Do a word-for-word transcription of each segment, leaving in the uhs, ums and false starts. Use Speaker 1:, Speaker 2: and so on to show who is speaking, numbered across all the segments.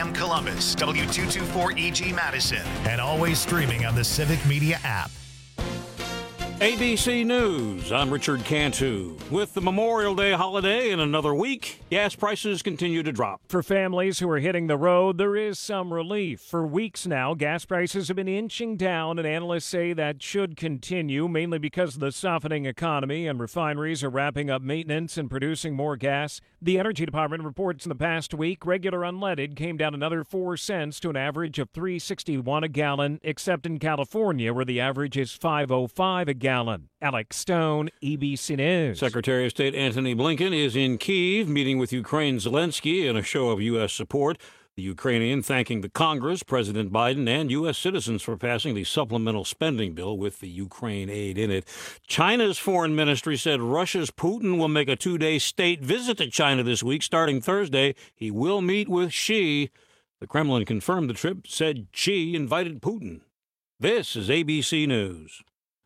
Speaker 1: M Columbus, W two twenty-four E G Madison, and always streaming on the Civic Media app.
Speaker 2: A B C News, I'm Richard Cantu. With the Memorial Day holiday in another week, gas prices continue to drop.
Speaker 3: For families who are hitting the road, there is some relief. For weeks now, gas prices have been inching down, and analysts say that should continue, mainly because of the softening economy and refineries are wrapping up maintenance and producing more gas. The Energy Department reports in the past week, regular unleaded came down another four cents to an average of three sixty-one a gallon, except in California, where the average is five oh five a gallon. Alex Stone, A B C News.
Speaker 2: Secretary of State Antony Blinken is in Kyiv meeting with Ukraine's Zelensky in a show of U S support. The Ukrainian thanking the Congress, President Biden, and U S citizens for passing the supplemental spending bill with the Ukraine aid in it. China's foreign ministry said Russia's Putin will make a two-day state visit to China this week. Starting Thursday, he will meet with Xi. The Kremlin confirmed the trip, said Xi invited Putin. This is A B C News.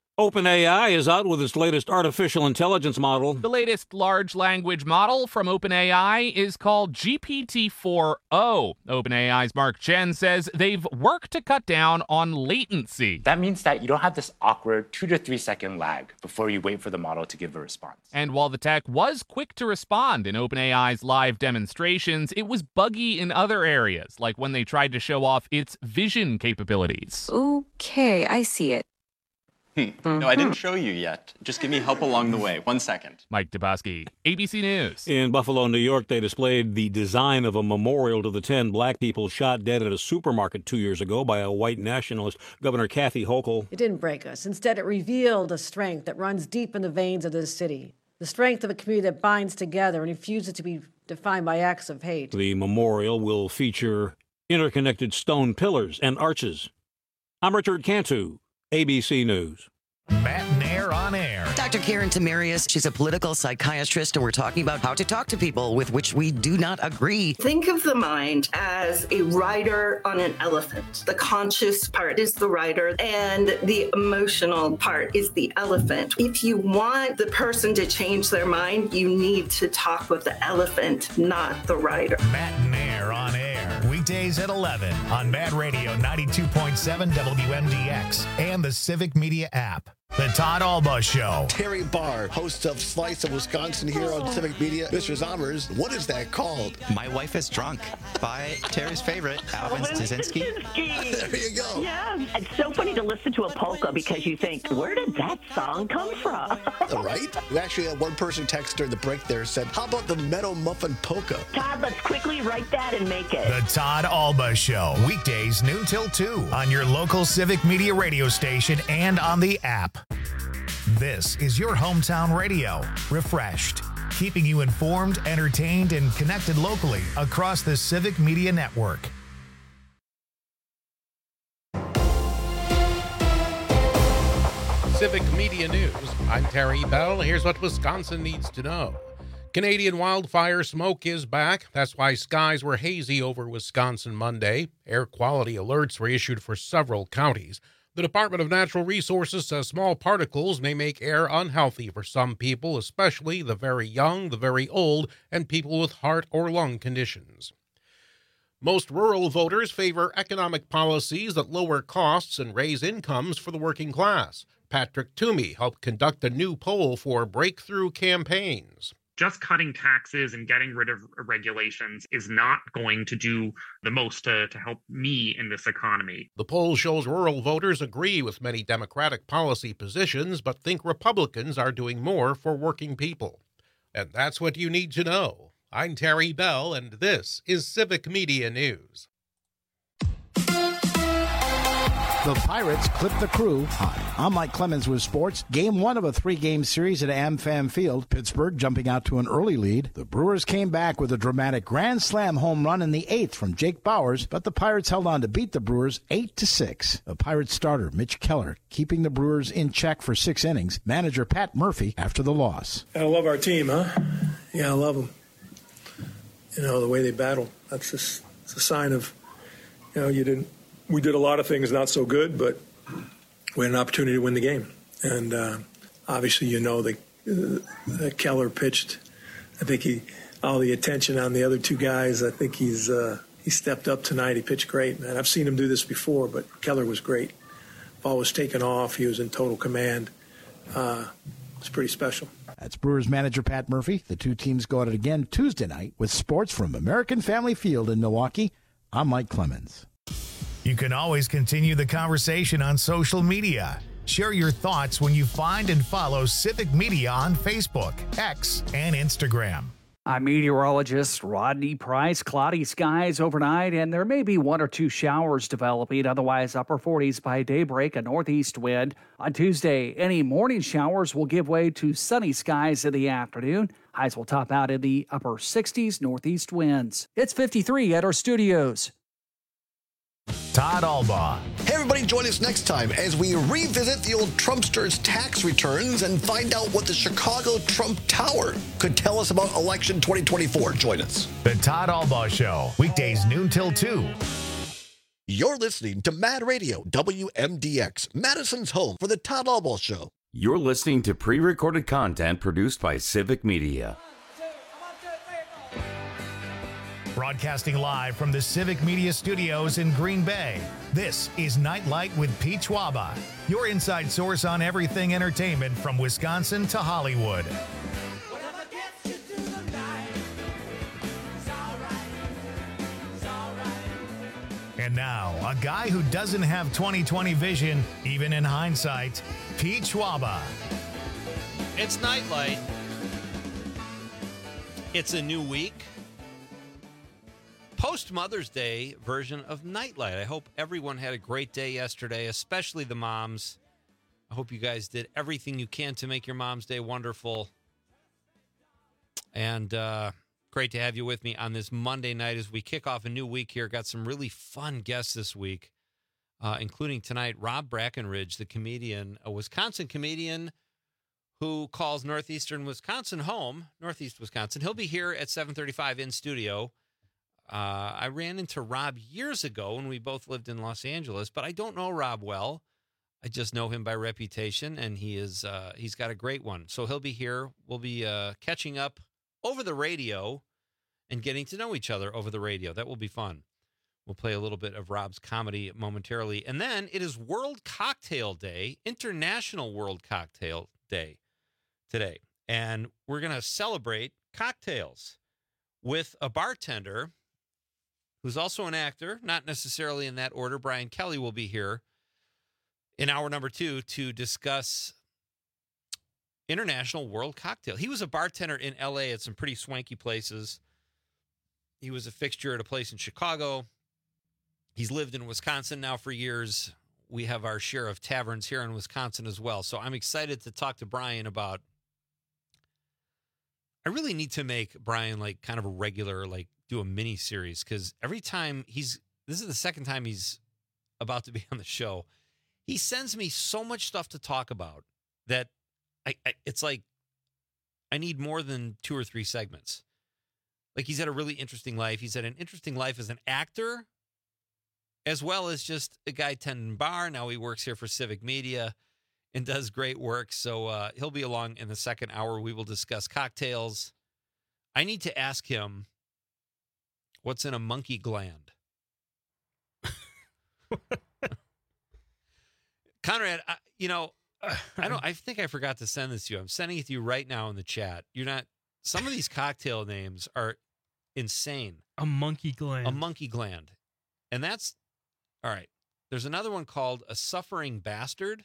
Speaker 2: OpenAI is out with its latest artificial intelligence model.
Speaker 4: The latest large language model from OpenAI is called G P T four o. OpenAI's Mark Chen says they've worked to cut down on latency.
Speaker 5: That means that you don't have this awkward two to three second lag before you wait for the model to give a response.
Speaker 4: And while the tech was quick to respond in OpenAI's live demonstrations, it was buggy in other areas, like when they tried to show off its vision capabilities.
Speaker 6: Okay, I see it.
Speaker 7: Hmm. No, I didn't show you yet. Just give me help along the way. One second.
Speaker 4: Mike Dubosky, A B C News.
Speaker 2: In Buffalo, New York, they displayed the design of a memorial to the ten black people shot dead at a supermarket two years ago by a white nationalist, Governor Kathy Hochul.
Speaker 8: It didn't break us. Instead, it revealed a strength that runs deep in the veins of this city. The strength of a community that binds together and refuses to be defined by acts of hate.
Speaker 2: The memorial will feature interconnected stone pillars and arches. I'm Richard Cantu, A B C News.
Speaker 1: Matt Nair on air.
Speaker 9: Doctor Karen Tamarius, she's a political psychiatrist, and we're talking about how to talk to people with which we do not agree.
Speaker 10: Think of the mind as a rider on an elephant. The conscious part is the rider, and the emotional part is the elephant. If you want the person to change their mind, you need to talk with the elephant, not the rider.
Speaker 1: Matt Nair on air. Weekdays at eleven on Mad Radio ninety-two point seven W M D X and the Civic Media app. The Todd Alba Show.
Speaker 11: Terry Barr, host of Slice of Wisconsin here on Civic Media. Mister Zommers, what is that called?
Speaker 12: My Wife is Drunk by Terry's favorite, Alvin Stasinski.
Speaker 11: There you go.
Speaker 13: Yeah, it's so funny to listen to a polka because you think, where did that song come from?
Speaker 11: Right? We actually had one person text during the break there said, how about the Meadow Muffin Polka?
Speaker 13: Todd, let's quickly write that and make it.
Speaker 1: The Todd Alba Show. Weekdays noon till two on your local Civic Media radio station and on the app. This is your hometown radio, refreshed, keeping you informed, entertained, and connected locally across the Civic Media Network.
Speaker 14: Civic Media News. I'm Terry Bell. Here's what Wisconsin needs to know. Canadian wildfire smoke is back. That's why skies were hazy over Wisconsin Monday. Air quality alerts were issued for several counties. The Department of Natural Resources says small particles may make air unhealthy for some people, especially the very young, the very old, and people with heart or lung conditions. Most rural voters favor economic policies that lower costs and raise incomes for the working class. Patrick Toomey helped conduct a new poll for Breakthrough Campaigns.
Speaker 15: Just cutting taxes and getting rid of regulations is not going to do the most to, to help me in this economy.
Speaker 14: The poll shows rural voters agree with many Democratic policy positions, but think Republicans are doing more for working people. And that's what you need to know. I'm Terry Bell, and this is Civic Media News.
Speaker 16: The Pirates clipped the Crew. Hi, I'm Mike Clemens with sports. Game one of a three-game series at AmFam Field. Pittsburgh jumping out to an early lead. The Brewers came back with a dramatic grand slam home run in the eighth from Jake Bowers, but the Pirates held on to beat the Brewers eight to six. The Pirates starter, Mitch Keller, keeping the Brewers in check for six innings. Manager Pat Murphy after the loss.
Speaker 17: I love our team, huh? Yeah, I love them. You know, the way they battle. That's just, it's a sign of, you know, you didn't. We did a lot of things not so good, but we had an opportunity to win the game. And uh, obviously, you know, the, uh, the Keller pitched. I think he, all the attention on the other two guys, I think he's uh, he stepped up tonight. He pitched great, man. I've seen him do this before, but Keller was great. Ball was taken off. He was in total command. Uh, it's pretty special.
Speaker 16: That's Brewers manager Pat Murphy. The two teams go at it again Tuesday night with sports from American Family Field in Milwaukee. I'm Mike Clemens.
Speaker 1: You can always continue the conversation on social media. Share your thoughts when you find and follow Civic Media on Facebook, X, and Instagram.
Speaker 18: I'm meteorologist Rodney Price. Cloudy skies overnight, and there may be one or two showers developing. Otherwise, upper forties by daybreak, a northeast wind. On Tuesday, any morning showers will give way to sunny skies in the afternoon. Highs will top out in the upper sixties, northeast winds. It's fifty-three at our studios.
Speaker 1: Todd Albaugh.
Speaker 11: Hey, everybody, join us next time as we revisit the old Trumpsters' tax returns and find out what the Chicago Trump Tower could tell us about election twenty twenty-four. Join us.
Speaker 1: The Todd Albaugh Show, weekdays noon till two.
Speaker 11: You're listening to Mad Radio, W M D X, Madison's home for the Todd Albaugh Show.
Speaker 19: You're listening to pre-recorded content produced by Civic Media.
Speaker 1: Broadcasting live from the Civic Media Studios in Green Bay, this is Nightlight with Pete Schwaba, your inside source on everything entertainment from Wisconsin to Hollywood. And now, a guy who doesn't have twenty twenty vision, even in hindsight, Pete Schwaba.
Speaker 20: It's Nightlight. It's a new week. Post-Mother's Day version of Nightlight. I hope everyone had a great day yesterday, especially the moms. I hope you guys did everything you can to make your mom's day wonderful. And uh, great to have you with me on this Monday night as we kick off a new week here. Got some really fun guests this week, uh, including tonight Rob Brackenridge, the comedian, a Wisconsin comedian who calls Northeastern Wisconsin home, Northeast Wisconsin. He'll be here at seven thirty-five in studio. Uh, I ran into Rob years ago when we both lived in Los Angeles, but I don't know Rob well. I just know him by reputation, and he is uh, he's got a great one. So he'll be here. We'll be uh, catching up over the radio and getting to know each other over the radio. That will be fun. We'll play a little bit of Rob's comedy momentarily. And then it is World Cocktail Day, International World Cocktail Day today. And we're going to celebrate cocktails with a bartender who's also an actor, not necessarily in that order. Brian Kelly will be here in hour number two to discuss International World Cocktail. He was a bartender in L A at some pretty swanky places. He was a fixture at a place in Chicago. He's lived in Wisconsin now for years. We have our share of taverns here in Wisconsin as well. So I'm excited to talk to Brian about, I really need to make Brian like kind of a regular, like, do a mini series, because every time he's, this is the second time he's about to be on the show, he sends me so much stuff to talk about that I, I it's like I need more than two or three segments. Like, he's had a really interesting life. He's had an interesting life as an actor, as well as just a guy tending bar. Now he works here for Civic Media and does great work. So uh, he'll be along in the second hour. We will discuss cocktails. I need to ask him, what's in a monkey gland? Conrad, I, you know, I don't. I think I forgot to send this to you. I'm sending it to you right now in the chat. You're not. Some of these cocktail names are insane.
Speaker 21: A monkey gland.
Speaker 20: A monkey gland, and that's all right. There's another one called a suffering bastard.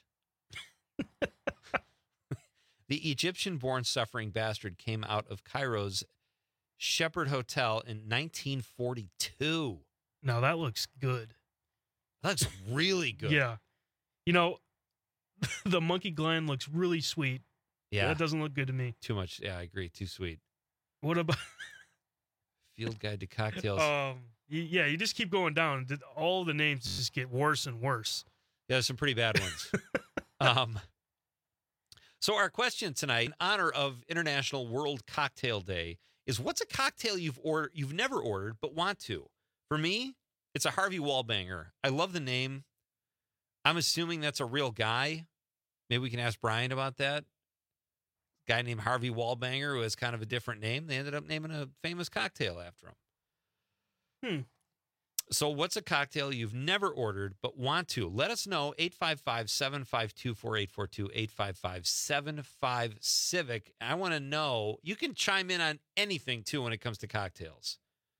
Speaker 20: The Egyptian-born suffering bastard came out of Cairo's Shepherd Hotel in nineteen forty-two.
Speaker 21: Now that looks good.
Speaker 20: That looks really good.
Speaker 21: Yeah. You know, the monkey gland looks really sweet.
Speaker 20: Yeah.
Speaker 21: That doesn't look good to me.
Speaker 20: Too much. Yeah, I agree. Too sweet.
Speaker 21: What about
Speaker 20: Field Guide to Cocktails?
Speaker 21: Um, yeah, you just keep going down. All the names just get worse and worse.
Speaker 20: Yeah, there's some pretty bad ones. um, so our question tonight, in honor of International World Cocktail Day, is what's a cocktail you've ordered, you've never ordered but want to? For me, it's a Harvey Wallbanger. I love the name. I'm assuming that's a real guy. Maybe we can ask Brian about that. Guy named Harvey Wallbanger who has kind of a different name. They ended up naming a famous cocktail after him.
Speaker 21: Hmm.
Speaker 20: So what's a cocktail you've never ordered but want to? Let us know. eight five five, seven five two, four eight four two, eight five five, seven five, CIVIC. I want to know. You can chime in on anything, too, when it comes to cocktails.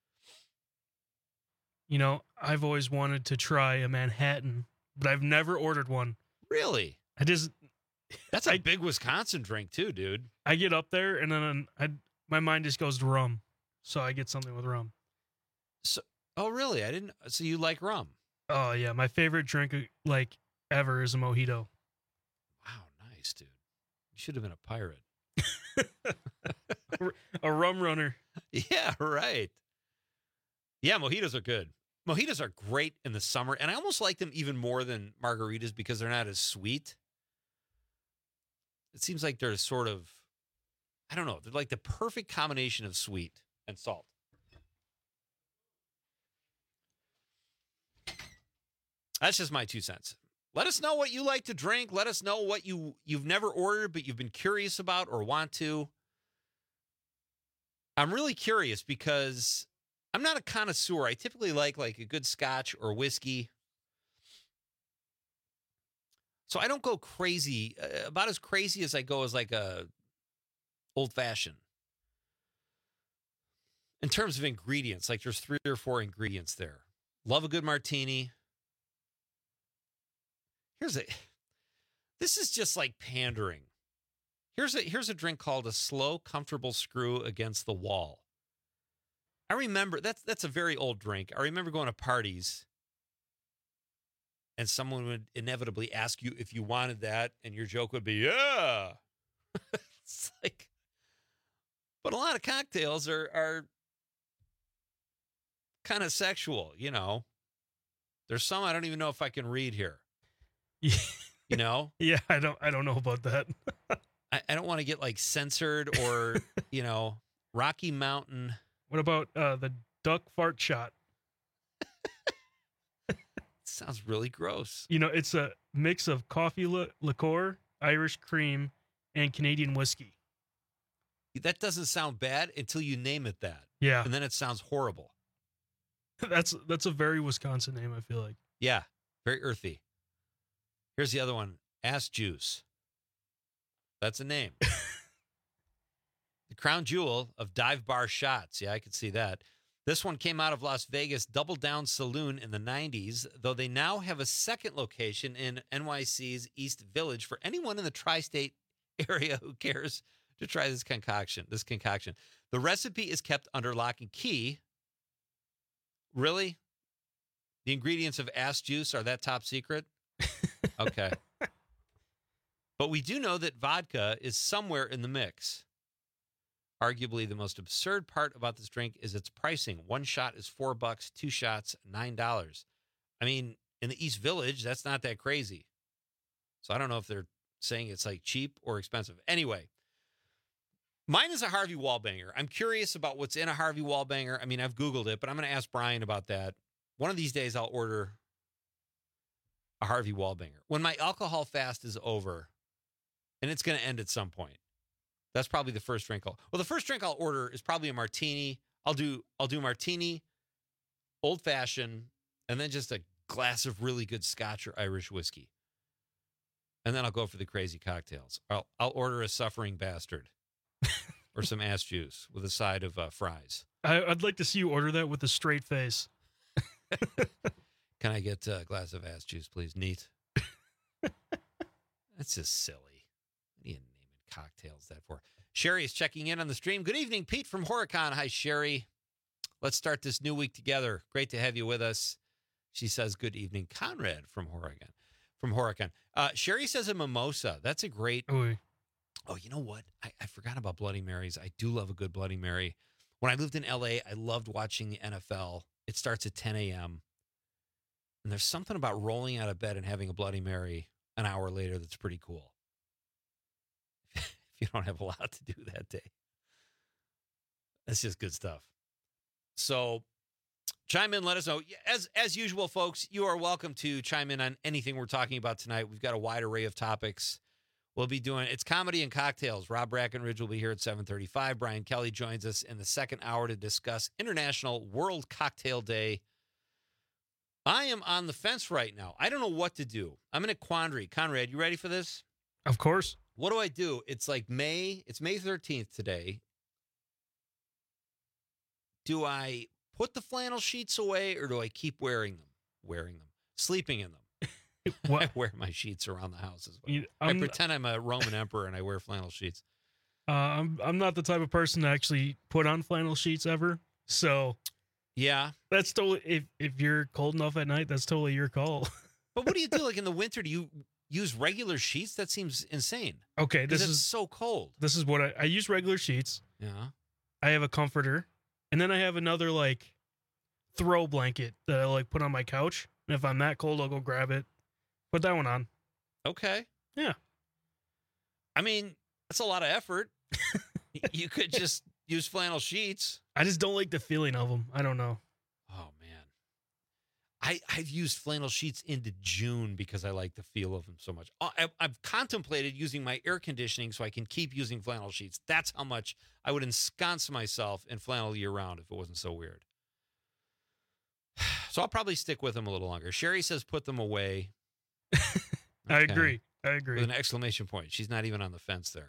Speaker 21: You know, I've always wanted to try a Manhattan, but I've never ordered one.
Speaker 20: Really?
Speaker 21: I just...
Speaker 20: That's a I, big Wisconsin drink, too, dude.
Speaker 21: I get up there, and then I, my mind just goes to rum. So I get something with rum.
Speaker 20: So... Oh, really? I didn't. So you like rum?
Speaker 21: Oh, yeah. My favorite drink, like, ever is a mojito.
Speaker 20: Wow, nice, dude. You should have been a pirate.
Speaker 21: A rum runner.
Speaker 20: Yeah, right. Yeah, mojitos are good. Mojitos are great in the summer, and I almost like them even more than margaritas because they're not as sweet. It seems like they're sort of, I don't know, they're like the perfect combination of sweet and salt. That's just my two cents. Let us know what you like to drink. Let us know what you, you've never ordered, but you've been curious about or want to. I'm really curious because I'm not a connoisseur. I typically like like a good scotch or whiskey. So I don't go crazy. Uh, about as crazy as I go as like a old fashioned. In terms of ingredients, like there's three or four ingredients there. Love a good martini. Here's a, this is just like pandering. Here's a, here's a drink called a slow, comfortable screw against the wall. I remember, that's, that's a very old drink. I remember going to parties and someone would inevitably ask you if you wanted that. And your joke would be, yeah. It's like, but a lot of cocktails are, are kind of sexual, you know. There's some I don't even know if I can read here. You know?
Speaker 21: Yeah, I don't I don't know about that.
Speaker 20: I, I don't want to get like censored or, you know, Rocky Mountain.
Speaker 21: What about uh, the duck fart shot?
Speaker 20: Sounds really gross.
Speaker 21: You know, it's a mix of coffee li- liqueur, Irish cream, and Canadian whiskey.
Speaker 20: That doesn't sound bad until you name it that.
Speaker 21: Yeah.
Speaker 20: And then it sounds horrible.
Speaker 21: That's that's a very Wisconsin name, I feel like.
Speaker 20: Yeah, very earthy. Here's the other one, Ass Juice. That's a name. The crown jewel of dive bar shots. Yeah, I could see that. This one came out of Las Vegas Double Down Saloon in the nineties, though they now have a second location in N Y C's East Village for anyone in the tri-state area who cares to try this concoction. This concoction. The recipe is kept under lock and key. Really? The ingredients of ass juice are that top secret? Okay. But we do know that vodka is somewhere in the mix. Arguably, the most absurd part about this drink is its pricing. One shot is four bucks, two shots, nine dollars. I mean, in the East Village, that's not that crazy. So I don't know if they're saying it's like cheap or expensive. Anyway, mine is a Harvey Wallbanger. I'm curious about what's in a Harvey Wallbanger. I mean, I've Googled it, but I'm going to ask Brian about that. One of these days, I'll order a Harvey Wallbanger. When my alcohol fast is over, and it's going to end at some point, that's probably the first drink I'll. Well, the first drink I'll order is probably a martini. I'll do I'll do martini, old fashioned, and then just a glass of really good Scotch or Irish whiskey. And then I'll go for the crazy cocktails. I'll I'll order a suffering bastard or some ass juice with a side of uh, fries.
Speaker 21: I, I'd like to see you order that with a straight face.
Speaker 20: Can I get a glass of ass juice, please? Neat. That's just silly. What are you naming cocktails that for? Sherry is checking in on the stream. Good evening, Pete from Horicon. Hi, Sherry. Let's start this new week together. Great to have you with us. She says, good evening, Conrad from Horicon. From Horicon. Uh, Sherry says a mimosa. That's a great.
Speaker 21: Oy.
Speaker 20: Oh, you know what? I, I forgot about Bloody Marys. I do love a good Bloody Mary. When I lived in L A, I loved watching the N F L. It starts at ten a.m. And there's something about rolling out of bed and having a Bloody Mary an hour later that's pretty cool. If you don't have a lot to do that day. That's just good stuff. So chime in, let us know. As as usual, folks, you are welcome to chime in on anything we're talking about tonight. We've got a wide array of topics. We'll be doing, it's comedy and cocktails. Rob Brackenridge will be here at seven thirty-five. Brian Kelly joins us in the second hour to discuss International World Cocktail Day. I am on the fence right now. I don't know what to do. I'm in a quandary. Conrad, you ready for this?
Speaker 21: Of course.
Speaker 20: What do I do? It's like May, it's May thirteenth today. Do I put the flannel sheets away or do I keep wearing them? Wearing them. Sleeping in them.
Speaker 21: What?
Speaker 20: I wear my sheets around the house as well.
Speaker 21: You-
Speaker 20: I
Speaker 21: I'm-
Speaker 20: pretend I'm a Roman emperor and I wear flannel sheets.
Speaker 21: Uh, I'm I'm not the type of person to actually put on flannel sheets ever. So
Speaker 20: Yeah.
Speaker 21: that's totally if if you're cold enough at night, that's totally your call.
Speaker 20: But what do you do? Like in the winter, do you use regular sheets? That seems insane.
Speaker 21: Okay, this
Speaker 20: Because it's
Speaker 21: is
Speaker 20: so cold.
Speaker 21: this is what I, I use regular sheets.
Speaker 20: Yeah.
Speaker 21: I have a comforter, and then I have another like throw blanket that I like put on my couch. And if I'm that cold, I'll go grab it, put that one on.
Speaker 20: Okay.
Speaker 21: Yeah.
Speaker 20: I mean, that's a lot of effort. You could just use flannel sheets.
Speaker 21: I just don't like the feeling of them. I don't know.
Speaker 20: Oh, man. I, I've used flannel sheets into June because I like the feel of them so much. I, I've contemplated using my air conditioning so I can keep using flannel sheets. That's how much I would ensconce myself in flannel year round if it wasn't so weird. So I'll probably stick with them a little longer. Sherry says put them away.
Speaker 21: I
Speaker 20: Okay.
Speaker 21: agree. I agree.
Speaker 20: With an exclamation point. She's not even on the fence there.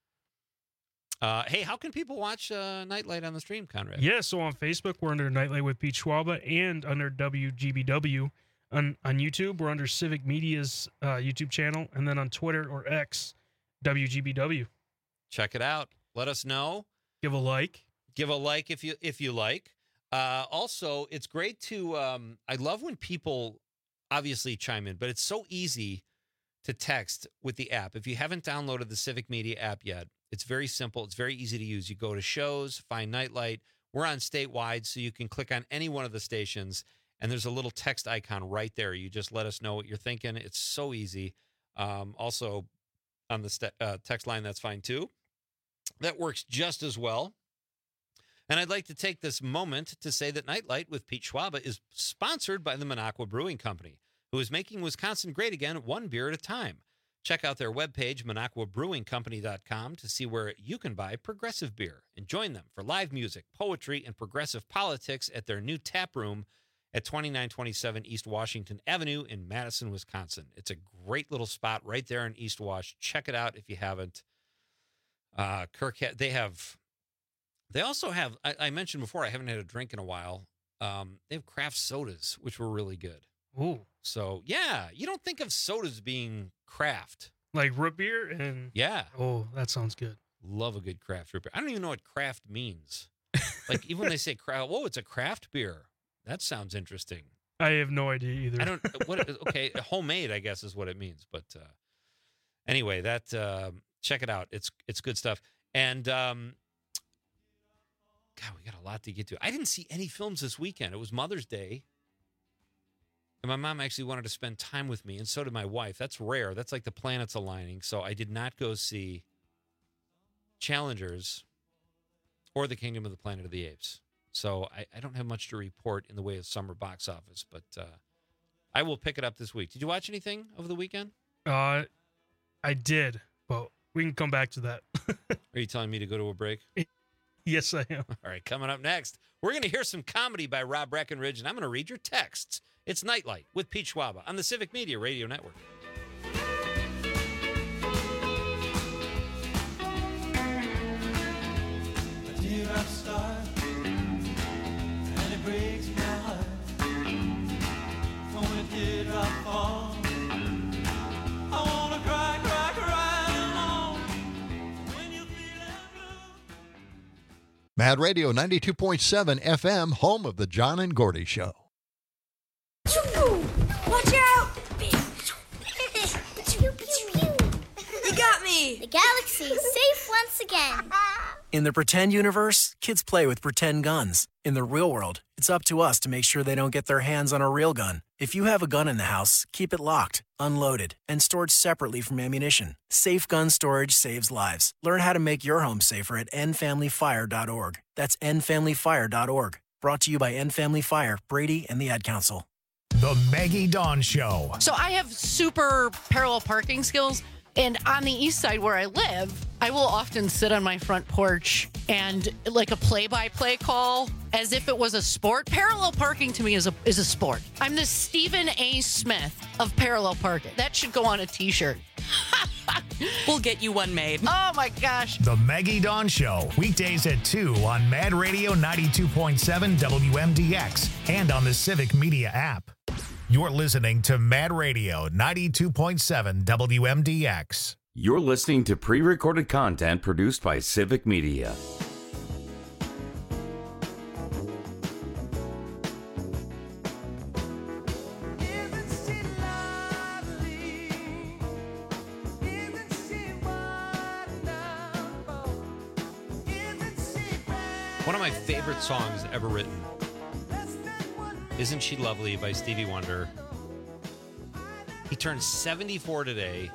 Speaker 20: Uh, hey, how can people watch uh, Nightlight on the stream, Conrad?
Speaker 21: Yeah, so on Facebook, we're under Nightlight with Pete Schwaba and under W G B W. On, on YouTube, we're under Civic Media's uh, YouTube channel. And then on Twitter or X, W G B W.
Speaker 20: Check it out. Let us know.
Speaker 21: Give a like.
Speaker 20: Give a like if you if you like. Uh, also, it's great to. Um, I love when people obviously chime in, but it's so easy to text with the app. If you haven't downloaded the Civic Media app yet, it's very simple. It's very easy to use. You go to shows, find Nightlight. We're on statewide, so you can click on any one of the stations, and there's a little text icon right there. You just let us know what you're thinking. It's so easy. Um, also, on the st- uh, text line, that's fine too. That works just as well. And I'd like to take this moment to say that Nightlight with Pete Schwaba is sponsored by the Minocqua Brewing Company, who is making Wisconsin great again, one beer at a time. Check out their webpage, minocqua brewing company dot com, to see where you can buy progressive beer and join them for live music, poetry, and progressive politics at their new tap room at twenty-nine twenty-seven East Washington Avenue in Madison, Wisconsin. It's a great little spot right there in East Wash. Check it out if you haven't. Uh, Kirk, they have, they also have, I, I mentioned before, I haven't had a drink in a while. Um, they have craft sodas, which were really good.
Speaker 21: Ooh.
Speaker 20: So, yeah, you don't think of sodas being craft.
Speaker 21: Like root beer and...
Speaker 20: Yeah.
Speaker 21: Oh, that sounds good.
Speaker 20: Love a good craft root beer. I don't even know what craft means. Like, even when they say craft, whoa, it's a craft beer. That sounds interesting.
Speaker 21: I have no idea either.
Speaker 20: I don't, what, okay, homemade, I guess, is what it means. But uh, anyway, that, uh, check it out. It's it's good stuff. And, um, God, we got a lot to get to. I didn't see any films this weekend. It was Mother's Day. And my mom actually wanted to spend time with me, and so did my wife. That's rare. That's like the planets aligning. So I did not go see Challengers or The Kingdom of the Planet of the Apes. So I, I don't have much to report in the way of summer box office, but uh, I will pick it up this week. Did you watch anything over the weekend?
Speaker 21: Uh, I did, but we can come back to that.
Speaker 20: Are you telling me to go to a break?
Speaker 21: Yes, I am.
Speaker 20: All right, coming up next, we're going to hear some comedy by Rob Breckenridge, and I'm going to read your texts. It's Nightlight with Pete Schwaba on the Civic Media Radio Network.
Speaker 3: A teardrop star, and it breaks my heart. When a teardrop falls, I wanna cry, cry, cry alone. When you feel
Speaker 11: Mad Radio ninety-two point seven F M, home of the John and Gordy Show.
Speaker 22: Watch out! You got me!
Speaker 23: The galaxy is safe once again.
Speaker 24: In the pretend universe, kids play with pretend guns. In the real world, it's up to us to make sure they don't get their hands on a real gun. If you have a gun in the house, keep it locked, unloaded, and stored separately from ammunition. Safe gun storage saves lives. Learn how to make your home safer at end family fire dot org. That's end family fire dot org. Brought to you by End Family Fire, Brady, and the Ad Council.
Speaker 1: The Maggie Dawn Show.
Speaker 25: So I have super parallel parking skills.
Speaker 4: And on the east side where I live, I will often sit on my front porch and like a play-by-play call as if it was a sport. Parallel parking to me is a is a sport. I'm the Stephen A. Smith of parallel parking. That should go on a t-shirt.
Speaker 5: We'll get you one made.
Speaker 4: Oh my gosh.
Speaker 1: The Maggie Dawn Show, weekdays at two on Mad Radio ninety-two point seven W M D X and on the Civic Media app. You're listening to Mad Radio ninety-two point seven W M D X.
Speaker 19: You're listening to pre-recorded content produced by Civic Media.
Speaker 20: One of my favorite songs ever written, Isn't She Lovely by Stevie Wonder. He turned seventy-four today.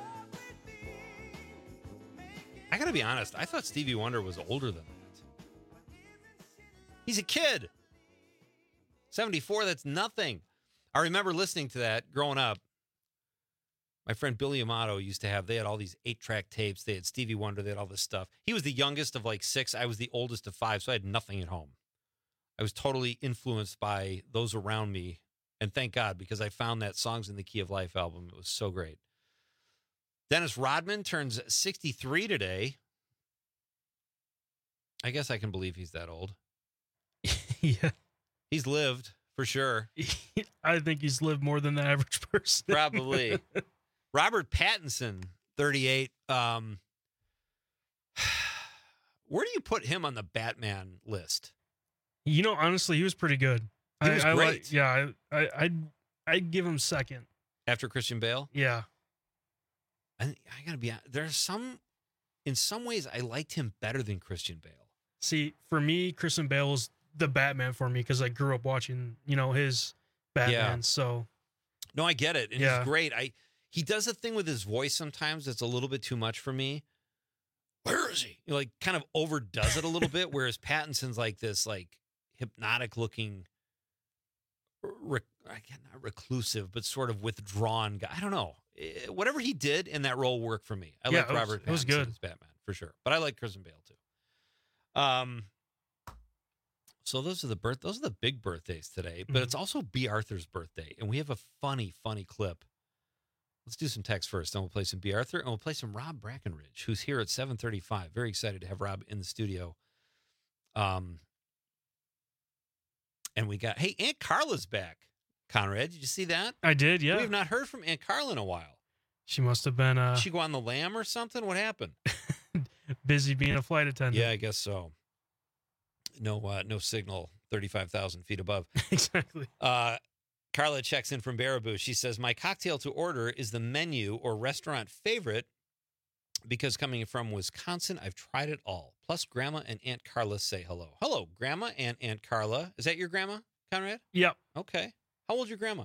Speaker 20: I gotta be honest, I thought Stevie Wonder was older than that. He's a kid. seventy-four, that's nothing. I remember listening to that growing up. My friend Billy Amato used to have, they had all these eight-track tapes. They had Stevie Wonder. They had all this stuff. He was the youngest of like six. I was the oldest of five, so I had nothing at home. I was totally influenced by those around me. And thank God, because I found that Songs in the Key of Life album. It was so great. Dennis Rodman turns sixty-three today. I guess I can believe he's that old.
Speaker 21: Yeah.
Speaker 20: He's lived, for sure.
Speaker 21: I think he's lived more than the average person.
Speaker 20: Probably. Robert Pattinson, thirty-eight. Um, where do you put him on the Batman list?
Speaker 21: You know, honestly, he was pretty good.
Speaker 20: He was
Speaker 21: I, I
Speaker 20: great.
Speaker 21: Like, yeah, I, I, I'd, I'd give him second.
Speaker 20: After Christian Bale?
Speaker 21: Yeah.
Speaker 20: I, I gotta be honest. There's some, in some ways, I liked him better than Christian Bale.
Speaker 21: See, for me, Christian Bale was the Batman for me because I grew up watching, you know, his Batman.
Speaker 20: Yeah.
Speaker 21: So,
Speaker 20: no, I get it, and
Speaker 21: Yeah.
Speaker 20: he's great. I he does a thing with his voice sometimes that's a little bit too much for me. Where is he? You know, like kind of overdoes it a little bit, whereas Pattinson's like this, like hypnotic looking, rec- not reclusive, but sort of withdrawn guy. I don't know. Eh, Whatever he did in that role worked for me. I
Speaker 21: Yeah,
Speaker 20: like
Speaker 21: it was-
Speaker 20: Robert.
Speaker 21: it was
Speaker 20: Pattinson
Speaker 21: good.
Speaker 20: as Batman for sure, but I like Christian Bale too. Um. So those are the birth. Those are the big birthdays today, but
Speaker 21: Mhm.
Speaker 20: it's also B. Arthur's birthday, and we have a funny, funny clip. Let's do some text first, then we'll play some B. Arthur, and we'll play some Rob Brackenridge, who's here at seven thirty-five. Very excited to have Rob in the studio. Um, and we got, hey, Aunt Carla's back. Conrad, did you see that?
Speaker 21: I did, yeah.
Speaker 20: We have not heard from Aunt Carla in a while.
Speaker 21: She must have been uh,
Speaker 20: Did she go on the lam or something? What happened?
Speaker 21: busy being a flight attendant.
Speaker 20: Yeah, I guess so. No, uh, no signal, thirty-five thousand feet above.
Speaker 21: Exactly.
Speaker 20: Uh, Carla checks in from Baraboo. She says, my cocktail to order is the menu or restaurant favorite because coming from Wisconsin, I've tried it all. Plus, Grandma and Aunt Carla say hello. Hello, Grandma and Aunt Carla. Is that your grandma, Conrad?
Speaker 21: Yep.
Speaker 20: Okay. How old's your grandma?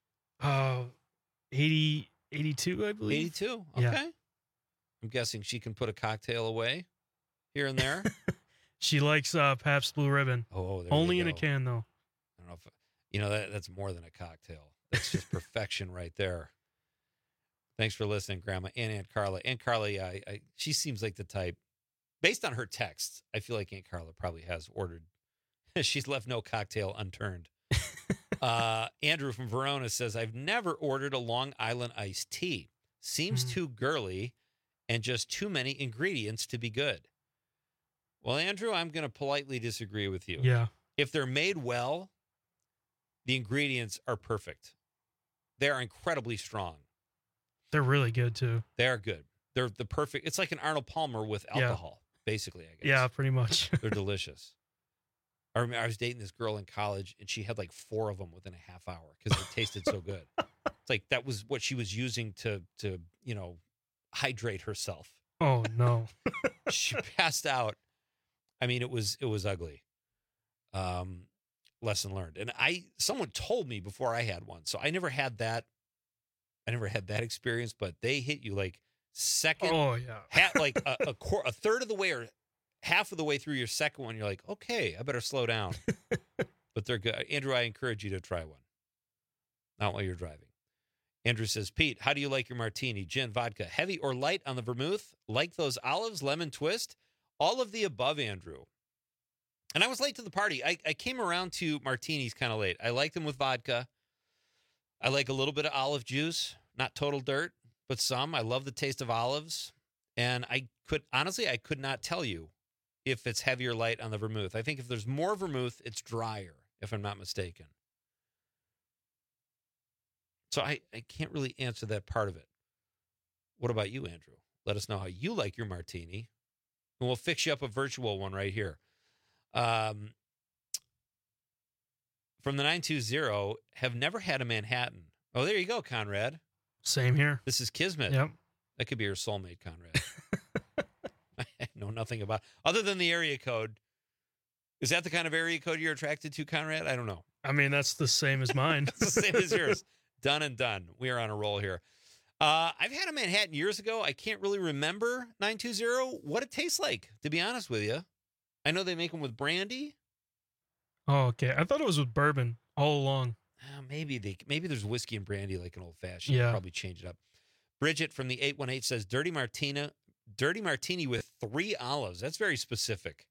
Speaker 21: Uh, eighty, eighty-two, I believe.
Speaker 20: eighty-two. Okay.
Speaker 21: Yeah.
Speaker 20: I'm guessing she can put a cocktail away here and there.
Speaker 21: She likes uh, Pabst Blue Ribbon.
Speaker 20: Oh, there
Speaker 21: Only
Speaker 20: you
Speaker 21: in a
Speaker 20: go.
Speaker 21: can, though.
Speaker 20: I don't know if, you know, that that's more than a cocktail. That's just perfection right there. Thanks for listening, Grandma and Aunt Carla. Aunt Carla, yeah, I, I, she seems like the type, based on her texts, I feel like Aunt Carla probably has ordered. She's left no cocktail unturned. uh, Andrew from Verona says, I've never ordered a Long Island iced tea. Seems
Speaker 21: Mm.
Speaker 20: too girly and just too many ingredients to be good. Well, Andrew, I'm going to politely disagree with you.
Speaker 21: Yeah.
Speaker 20: If they're made well, the ingredients are perfect. They are incredibly strong.
Speaker 21: They're really good, too.
Speaker 20: They are good. They're the perfect. It's like an Arnold Palmer with
Speaker 21: Yeah.
Speaker 20: alcohol, basically, I guess.
Speaker 21: Yeah, pretty much.
Speaker 20: They're delicious. I remember I was dating this girl in college, and she had like four of them within a half hour because they tasted so good. It's like that was what she was using to to you know hydrate herself.
Speaker 21: Oh, no.
Speaker 20: She passed out. I mean, it was it was ugly. Um, lesson learned. And I someone told me before I had one, so I never had that. I never had that experience, but they hit you like second.
Speaker 21: Oh, yeah.
Speaker 20: half, like a a, quar- a third of the way or half of the way through your second one. You're like, okay, I better slow down. But they're good. Andrew, I encourage you to try one. Not while you're driving. Andrew says, Pete, how do you like your martini? Gin, vodka, heavy or light on the vermouth? Like those olives, lemon twist? All of the above, Andrew. And I was late to the party. I, I came around to martinis kind of late. I like them with vodka. I like a little bit of olive juice, not total dirt, but some. I love the taste of olives. And I could, honestly, I could not tell you if it's heavy or light on the vermouth. I think if there's more vermouth, it's drier, if I'm not mistaken. So I, I can't really answer that part of it. What about you, Andrew? Let us know how you like your martini, and we'll fix you up a virtual one right here. Um, from the nine two zero, have never had a Manhattan. Oh, there you go, Conrad.
Speaker 21: Same here.
Speaker 20: This is Kismet.
Speaker 21: Yep.
Speaker 20: That could be your soulmate, Conrad. I know nothing about, other than the area code. Is that the kind of area code you're attracted to, Conrad? I don't know.
Speaker 21: I mean, that's the same as mine.
Speaker 20: It's the same as yours. Done and done. We are on a roll here. Uh, I've had a Manhattan years ago. I can't really remember nine two zero what it tastes like, to be honest with you. I know they make them with brandy.
Speaker 21: Oh, okay. I thought it was with bourbon all along.
Speaker 20: Uh, maybe they maybe there's whiskey and brandy like an old fashioned.
Speaker 21: Yeah.
Speaker 20: Probably change it up. Bridget from the eight one eight says dirty martina, dirty martini with three olives. That's very specific.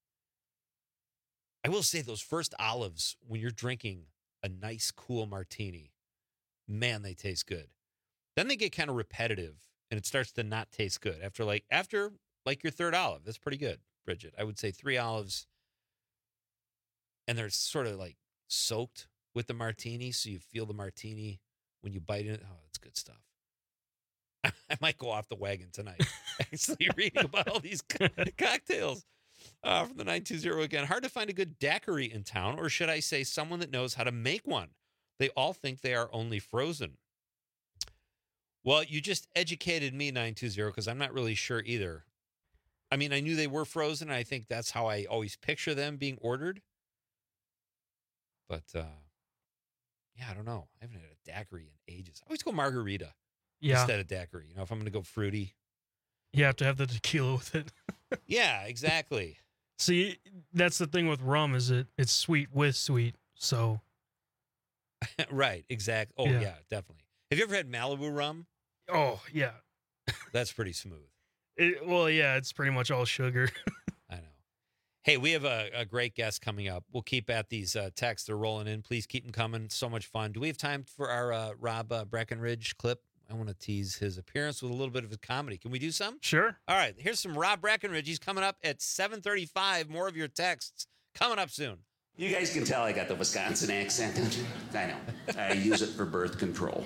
Speaker 20: I will say those first olives when you're drinking a nice cool martini, man, they taste good. Then they get kind of repetitive and it starts to not taste good after like after like your third olive. That's pretty good, Bridget. I would say three olives and they're sort of like soaked with the martini, so you feel the martini when you bite it. Oh, that's good stuff. I might go off the wagon tonight, actually reading about all these co- cocktails. Uh, from the nine two zero again. Hard to find a good daiquiri in town, or should I say someone that knows how to make one? They all think they are only frozen. Well, you just educated me, nine two zero, because I'm not really sure either. I mean, I knew they were frozen, and I think that's how I always picture them being ordered. But, uh, yeah, I don't know. I haven't had a daiquiri in ages. I always go margarita
Speaker 21: Yeah.
Speaker 20: instead of daiquiri. You know, if I'm going to go fruity.
Speaker 21: You have to have the tequila with it.
Speaker 20: Yeah, exactly.
Speaker 21: See, that's the thing with rum is it it's sweet with sweet. So
Speaker 20: Right, exactly. Oh,
Speaker 21: Yeah.
Speaker 20: yeah, definitely. Have you ever had Malibu rum?
Speaker 21: oh yeah.
Speaker 20: That's pretty smooth.
Speaker 21: It, well, yeah, it's pretty much all sugar.
Speaker 20: I know. Hey, we have a, a great guest coming up. We'll keep at these uh, texts. They're rolling in. Please keep them coming. So much fun. Do we have time for our uh, Rob uh, Breckenridge clip? I want to tease his appearance with a little bit of his comedy. Can we do some?
Speaker 21: Sure.
Speaker 20: All right. Here's some Rob Breckenridge. He's coming up at seven thirty-five. More of your texts coming up soon.
Speaker 2: You guys can tell I got the Wisconsin accent. I know. I use it for birth control.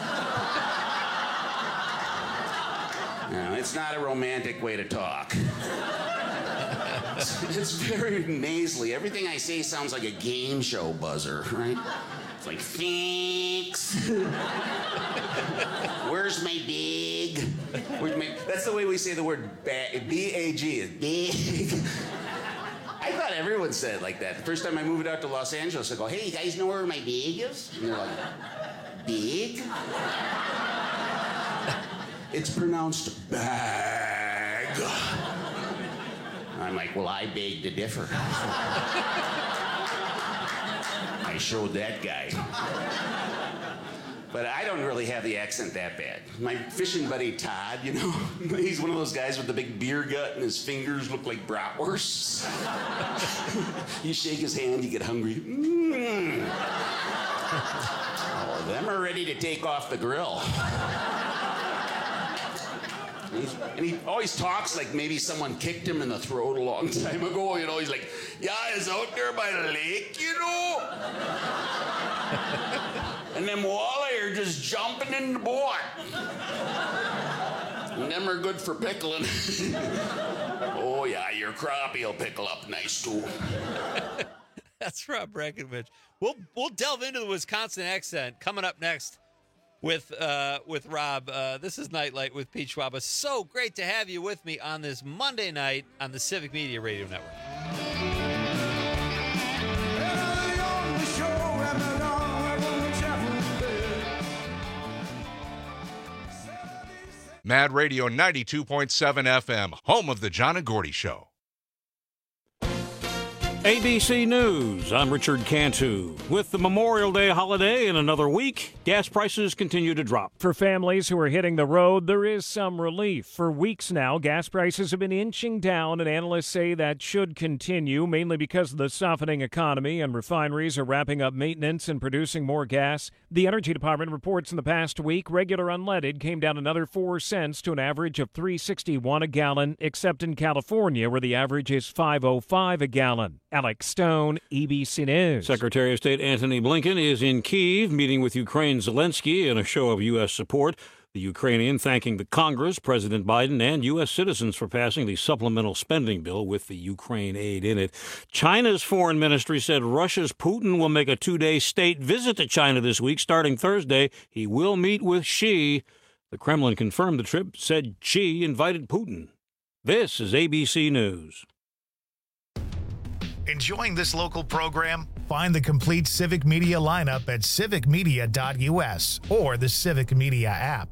Speaker 2: No, it's not a romantic way to talk. It's, it's very nasally. Everything I say sounds like a game show buzzer, right? It's like, thanks. Where's my big? Where's my... That's the way we say the word ba- B A G is big. I thought everyone said it like that. The first time I moved out to Los Angeles, I go, hey, you guys know where my bag is? And they're like, big? It's pronounced bag. I'm like, well, I beg to differ. I showed that guy. But I don't really have the accent that bad. My fishing buddy Todd, you know, he's one of those guys with the big beer gut and his fingers look like bratwursts. You shake his hand, you get hungry. Mm. Oh, them are ready to take off the grill. And, he's, and he always talks like maybe someone kicked him in the throat a long time ago. You know, he's like, yeah, it's out there by the lake, you know. And them walleye are just jumping in the boat. And them are good for pickling. Oh, yeah, your crappie will pickle up nice, too.
Speaker 20: That's Rob Breckenridge. We'll we'll delve into the Wisconsin accent coming up next with uh, with Rob. Uh, this is Nightlight with Pete Schwab. It's so great to have you with me on this Monday night on the Civic Media Radio Network.
Speaker 6: Mad Radio ninety-two point seven F M, home of the John and Gordy Show. A B C News, I'm Richard Cantu. With the Memorial Day holiday in another week, gas prices continue to drop.
Speaker 7: For families who are hitting the road, there is some relief. For weeks now, gas prices have been inching down, and analysts say that should continue, mainly because of the softening economy and refineries are wrapping up maintenance and producing more gas. The Energy Department reports in the past week, regular unleaded came down another four cents to an average of three sixty-one a gallon, except in California, where the average is five oh five a gallon. Alex Stone, E B C News.
Speaker 6: Secretary of State Antony Blinken is in Kyiv meeting with Ukraine's Zelensky in a show of U S support. The Ukrainian thanking the Congress, President Biden, and U S citizens for passing the supplemental spending bill with the Ukraine aid in it. China's foreign ministry said Russia's Putin will make a two-day state visit to China this week. Starting Thursday, he will meet with Xi. The Kremlin confirmed the trip, said Xi invited Putin. This is A B C News.
Speaker 1: Enjoying this local program? Find the complete Civic Media lineup at civic media dot U S or the Civic Media app.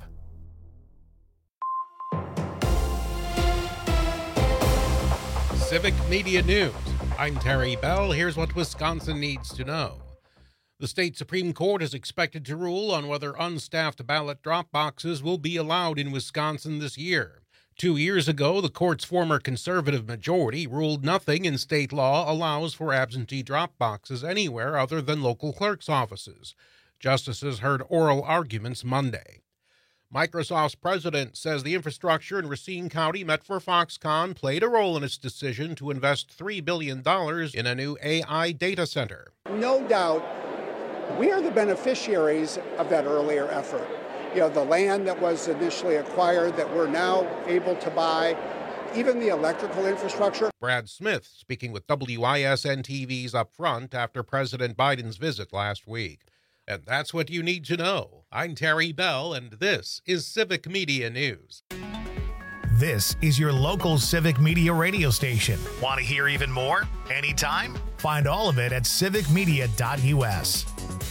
Speaker 14: Civic Media News. I'm Terry Bell. Here's what Wisconsin needs to know. The state Supreme Court is expected to rule on whether unstaffed ballot drop boxes will be allowed in Wisconsin this year. Two years ago, the court's former conservative majority ruled nothing in state law allows for absentee drop boxes anywhere other than local clerk's offices. Justices heard oral arguments Monday. Microsoft's president says the infrastructure in Racine County met for Foxconn played a role in its decision to invest three billion dollars in a new A I data center.
Speaker 8: No doubt, we are the beneficiaries of that earlier effort. You know, the land that was initially acquired that we're now able to buy, even the electrical infrastructure.
Speaker 14: Brad Smith speaking with W I S N T V's Up Front after President Biden's visit last week. And that's what you need to know. I'm Terry Bell, and this is Civic Media News.
Speaker 1: This is your local Civic Media radio station. Want to hear even more? Anytime? Find all of it at civic media dot U S.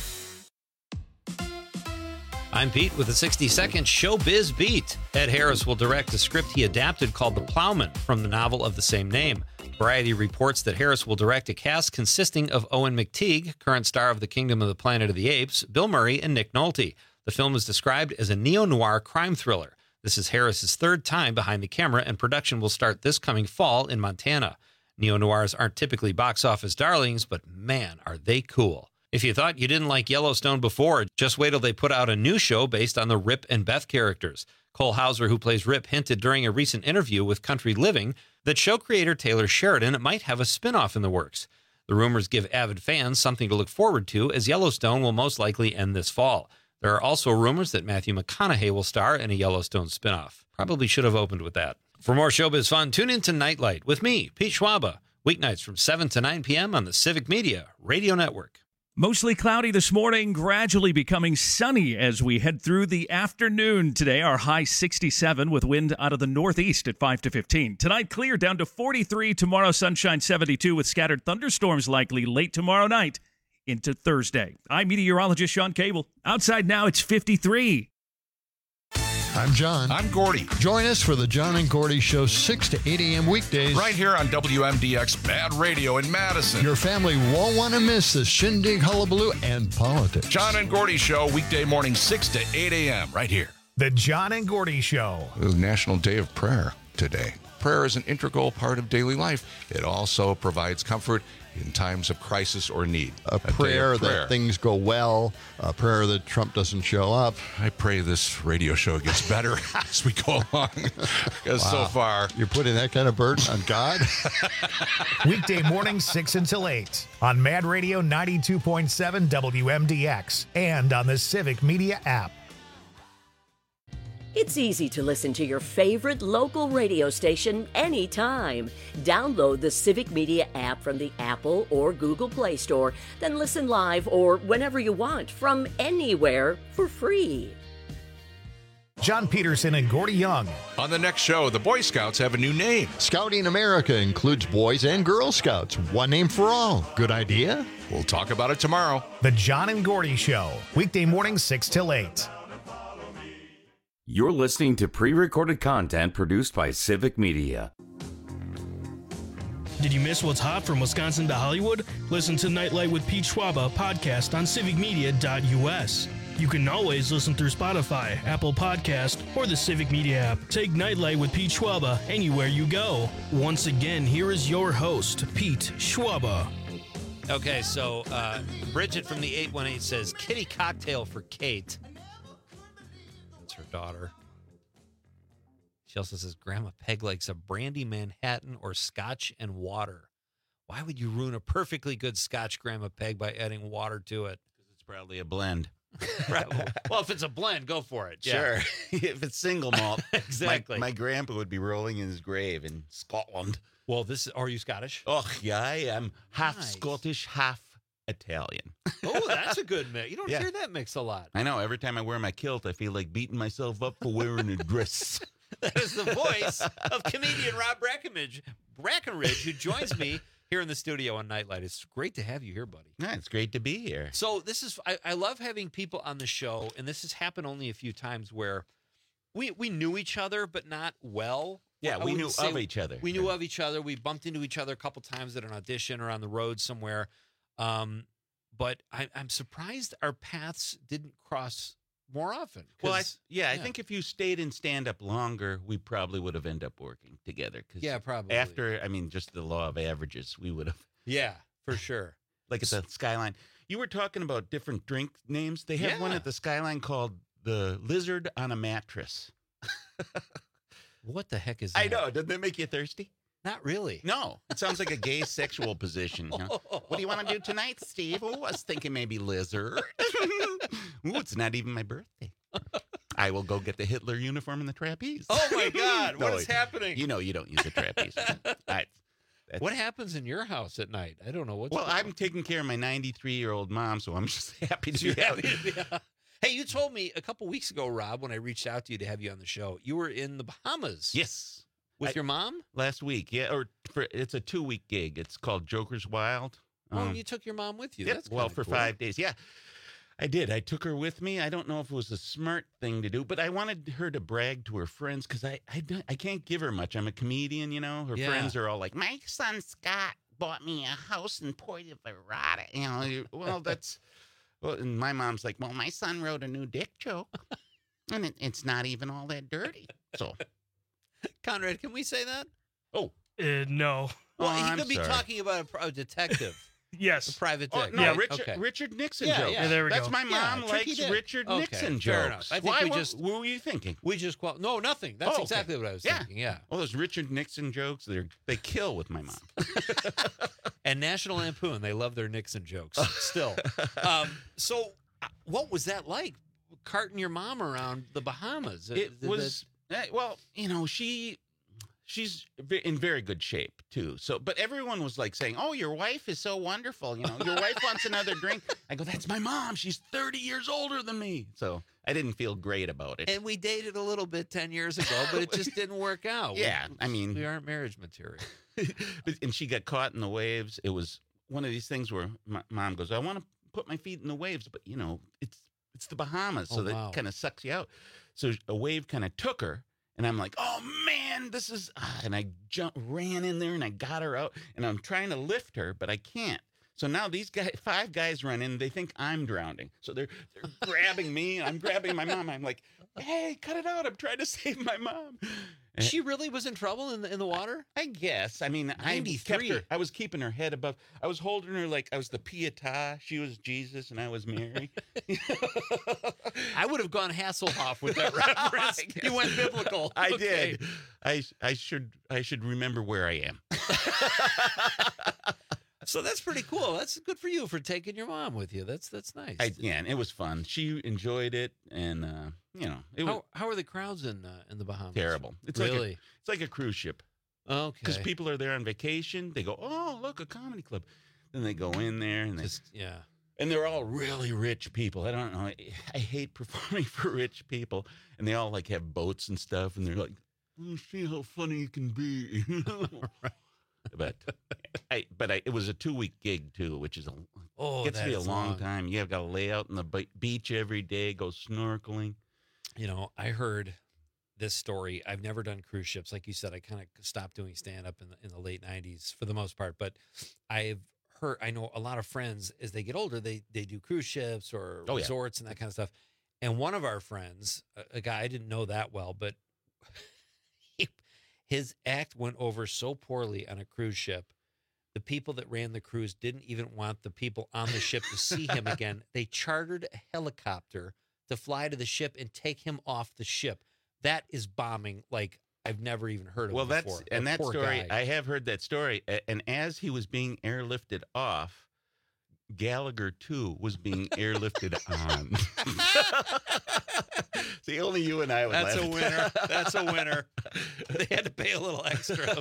Speaker 20: I'm Pete with a sixty-second Showbiz Beat. Ed Harris will direct a script he adapted called The Plowman from the novel of the same name. Variety reports that Harris will direct a cast consisting of Owen McTeague, current star of The Kingdom of the Planet of the Apes, Bill Murray, and Nick Nolte. The film is described as a neo-noir crime thriller. This is Harris's third time behind the camera, and production will start this coming fall in Montana. Neo-noirs aren't typically box office darlings, but man, are they cool. If you thought you didn't like Yellowstone before, just wait till they put out a new show based on the Rip and Beth characters. Cole Hauser, who plays Rip, hinted during a recent interview with Country Living that show creator Taylor Sheridan might have a spin-off in the works. The rumors give avid fans something to look forward to, as Yellowstone will most likely end this fall. There are also rumors that Matthew McConaughey will star in a Yellowstone spin-off. Probably should have opened with that. For more showbiz fun, tune in to Nightlight with me, Pete Schwaba, weeknights from seven to nine p.m. on the Civic Media Radio Network.
Speaker 9: Mostly cloudy this morning, gradually becoming sunny as we head through the afternoon today. Our high sixty-seven with wind out of the northeast at five to fifteen. Tonight, clear down to forty-three. Tomorrow, sunshine seventy-two with scattered thunderstorms likely late tomorrow night into Thursday. I'm meteorologist Sean Cable. Outside now, it's fifty-three.
Speaker 25: I'm John.
Speaker 26: I'm Gordy.
Speaker 25: Join us for the John and Gordy Show, six to eight a.m. weekdays.
Speaker 26: Right here on W M D X Bad Radio in Madison.
Speaker 25: Your family won't want to miss the shindig, hullabaloo, and politics.
Speaker 26: John and Gordy Show, weekday morning, six to eight a.m. right here.
Speaker 1: The John and Gordy Show.
Speaker 26: It was National Day of Prayer today. Prayer is an integral part of daily life. It also provides comfort in times of crisis or need.
Speaker 25: A, a prayer, prayer that things go well, a prayer that Trump doesn't show up.
Speaker 26: I pray this radio show gets better as we go along, because wow. so far...
Speaker 25: You're putting that kind of burden on God?
Speaker 1: Weekday mornings, six until eight, on Mad Radio ninety-two point seven W M D X, and on the Civic Media app.
Speaker 27: It's easy to listen to your favorite local radio station anytime. Download the Civic Media app from the Apple or Google Play Store, then listen live or whenever you want from anywhere for free.
Speaker 1: John Peterson and Gordy Young.
Speaker 26: On the next show, the Boy Scouts have a new name.
Speaker 25: Scouting America includes Boys and Girl Scouts. One name for all. Good idea?
Speaker 26: We'll talk about it tomorrow.
Speaker 1: The John and Gordy Show. Weekday mornings, six till eight.
Speaker 19: You're listening to pre-recorded content produced by Civic Media.
Speaker 21: Did you miss what's hot from Wisconsin to Hollywood? Listen to Nightlight with Pete Schwab podcast on civic media dot U S. You can always listen through Spotify, Apple Podcast, or the Civic Media app. Take Nightlight with Pete Schwab anywhere you go. Once again, here is your host, Pete Schwab.
Speaker 20: Okay, so uh, Bridget from the eight one eight says, kitty cocktail for Kate. That's her daughter. She also says, Grandma Peg likes a brandy Manhattan or scotch and water. Why would you ruin a perfectly good scotch, Grandma Peg, by adding water to it?
Speaker 10: Because it's probably a blend.
Speaker 20: Right. Well, if it's a blend, go for it.
Speaker 10: Sure.
Speaker 20: Yeah.
Speaker 10: If it's single malt,
Speaker 20: exactly.
Speaker 10: My, my grandpa would be rolling in his grave in Scotland.
Speaker 20: Well, this are you Scottish?
Speaker 10: Oh, yeah, I am half
Speaker 20: Nice.
Speaker 10: Scottish, half Italian.
Speaker 20: Oh, that's a good mix. You don't
Speaker 10: Yeah.
Speaker 20: hear that mix a lot.
Speaker 10: I know. Every time I wear my kilt, I feel like beating myself up for wearing a dress.
Speaker 20: That is the voice of comedian Rob Brackenridge, Brackenridge, who joins me here in the studio on Nightlight. It's great to have you here, buddy.
Speaker 10: Yeah, it's great to be here.
Speaker 20: So this is I, I love having people on the show, and this has happened only a few times where we we knew each other, but not well.
Speaker 10: Yeah,
Speaker 20: I
Speaker 10: we
Speaker 20: wouldn't
Speaker 10: knew
Speaker 20: say-
Speaker 10: of each other.
Speaker 20: We knew of each other. We bumped into each other a couple times at an audition or on the road somewhere. Um, but I, I'm surprised our paths didn't cross more often.
Speaker 10: Well, I,
Speaker 20: 'cause-
Speaker 10: yeah, I think if you stayed in stand-up longer, we probably would have ended up working together. 'Cause
Speaker 20: Yeah, probably.
Speaker 10: After, I mean, just the law of averages, we would have.
Speaker 20: Yeah, for sure.
Speaker 10: Like at the Skyline. You were talking about different drink names. They have one
Speaker 20: Yeah.
Speaker 10: at the Skyline called the Lizard on a Mattress.
Speaker 20: What the heck is that?
Speaker 10: I know. Doesn't that make you thirsty?
Speaker 20: Not really.
Speaker 10: No. It sounds like a gay sexual position. You know? What do you want to do tonight, Steve? Oh, I was thinking maybe lizard. Ooh, it's not even my birthday. I will go get the Hitler uniform and the trapeze.
Speaker 20: Oh, my God. What
Speaker 10: No,
Speaker 20: is happening?
Speaker 10: You know you don't use the trapeze. I,
Speaker 20: What happens in your house at night? I don't know what's
Speaker 10: well,
Speaker 20: going
Speaker 10: I'm taking care of my ninety-three-year-old mom, so I'm just happy to be
Speaker 20: You're
Speaker 10: happy.
Speaker 20: happy to be- Hey, you told me a couple weeks ago, Rob, when I reached out to you to have you on the show, you were in the Bahamas.
Speaker 10: Yes.
Speaker 20: With
Speaker 10: I-
Speaker 20: your mom?
Speaker 10: Last week, yeah, or for, it's a two-week gig. It's called Joker's Wild.
Speaker 20: Oh,
Speaker 10: Um,
Speaker 20: and you took your mom with you.
Speaker 10: Yep,
Speaker 20: That's
Speaker 10: well,
Speaker 20: kinda
Speaker 10: for
Speaker 20: cool.
Speaker 10: five days. Yeah, I did. I took her with me. I don't know if it was a smart thing to do, but I wanted her to brag to her friends because I, I, don't- I can't give her much. I'm a comedian, you know. Her
Speaker 20: Yeah.
Speaker 10: friends are all like, my son Scott bought me a house in Puerto Vallarta. You know, you- well, that's... Well, and my mom's like, well, my son wrote a new dick joke, and it, it's not even all that dirty. So,
Speaker 20: Conrad, can we say that?
Speaker 10: oh,
Speaker 21: Uh, no.
Speaker 20: Well,
Speaker 10: Oh,
Speaker 20: he
Speaker 10: I'm
Speaker 20: could be
Speaker 10: sorry.
Speaker 20: talking about a, pro- a detective, a
Speaker 21: Yes.
Speaker 20: private
Speaker 10: oh
Speaker 20: detective.
Speaker 10: no,
Speaker 20: right?
Speaker 10: Richard,
Speaker 20: Okay.
Speaker 10: Richard Nixon
Speaker 20: Yeah,
Speaker 10: jokes.
Speaker 20: yeah.
Speaker 21: Yeah, there we
Speaker 10: That's
Speaker 21: go.
Speaker 10: my
Speaker 20: Yeah,
Speaker 10: mom
Speaker 20: Tricky
Speaker 10: likes
Speaker 20: Dick.
Speaker 10: Richard
Speaker 20: Okay,
Speaker 10: Nixon
Speaker 20: fair
Speaker 10: jokes.
Speaker 20: enough. I think
Speaker 10: Why?
Speaker 20: we
Speaker 10: what,
Speaker 20: just-
Speaker 10: what were you thinking?
Speaker 20: We just qual- no nothing. That's
Speaker 10: Oh, okay.
Speaker 20: exactly what I was
Speaker 10: Yeah.
Speaker 20: thinking. Yeah.
Speaker 10: All those Richard Nixon jokes, they they kill with my mom.
Speaker 20: And National Lampoon, they love their Nixon jokes still. Um, so, uh, what was that like, carting your mom around the Bahamas?
Speaker 10: It
Speaker 20: Did
Speaker 10: was eh, well, you know, she she's ve- in very good shape too. So, but everyone was like saying, "Oh, your wife is so wonderful. You know, your wife wants another drink." I go, "That's my mom. She's thirty years older than me." So I didn't feel great about it.
Speaker 20: that- and we dated a little bit ten years ago, but it just didn't work out. We-
Speaker 10: Yeah, I mean-
Speaker 20: we aren't marriage material.
Speaker 10: But- and she got caught in the waves. It was one of these things where my mom goes, "I want to put my feet in the waves, but you know, it's it's the Bahamas, so
Speaker 20: Oh,
Speaker 10: that
Speaker 20: wow.
Speaker 10: kind of sucks you out." So a wave kind of took her, and I'm like, "Oh man, this is!" ah," And I jump, ran in there, and I got her out, and I'm trying to lift her, but I can't. So now these guys, five guys run in. They think I'm drowning, so they're they're grabbing me, and I'm grabbing my mom. I'm like, "Hey, cut it out! I'm trying to save my mom." And
Speaker 20: She really was in trouble in the in the water.
Speaker 10: I guess. I mean, I kept
Speaker 20: ninety-three.
Speaker 10: her. I was keeping her head above. I was holding her like I was the Pietà. She was Jesus, and I was Mary.
Speaker 20: I would have gone Hasselhoff with that reference. You went biblical.
Speaker 10: I
Speaker 20: Okay.
Speaker 10: did. I I should I should remember where I am.
Speaker 20: So that's pretty cool. That's good for you for taking your mom with you. That's that's nice.
Speaker 10: I, yeah, and it was fun. She enjoyed it, and uh, you know, it was
Speaker 20: how how are the crowds in uh, in the Bahamas?
Speaker 10: terrible. It's
Speaker 20: really?
Speaker 10: like a, it's like a cruise ship.
Speaker 20: Okay.
Speaker 10: Because people are there on vacation. They go, "Oh, look, a comedy club." Then they go in there, and they
Speaker 20: Just, yeah.
Speaker 10: And they're all really rich people. I don't know. I, I hate performing for rich people. And they all like have boats and stuff. And they're like, oh, see how funny you can be. But I, but I, it was a two week gig too, which is a
Speaker 20: Oh,
Speaker 10: gets to
Speaker 20: that
Speaker 10: be a
Speaker 20: is
Speaker 10: long,
Speaker 20: long.
Speaker 10: time. You have got to lay out on the be- beach every day, go snorkeling.
Speaker 20: You know, I heard this story. I've never done cruise ships. Like you said, I kind of stopped doing stand-up in the, in the late nineties for the most part. But I've heard, I know a lot of friends, as they get older, they they do cruise ships or
Speaker 10: Oh, yeah.
Speaker 20: resorts and that kind of stuff. And one of our friends, a, a guy I didn't know that well, but he, his act went over so poorly on a cruise ship. The people that ran the cruise didn't even want the people on the ship to see him again. They chartered a helicopter to fly to the ship and take him off the ship. That is bombing like I've never even heard of
Speaker 10: Well,
Speaker 20: before.
Speaker 10: that's and
Speaker 20: The
Speaker 10: that
Speaker 20: poor
Speaker 10: story.
Speaker 20: guy.
Speaker 10: I have heard that story. A- And as he was being airlifted off, Gallagher too was being airlifted on. See, only you and I would.
Speaker 20: That's
Speaker 10: laugh
Speaker 20: a
Speaker 10: at
Speaker 20: winner.
Speaker 10: that.
Speaker 20: That's a winner. They had to pay a little extra.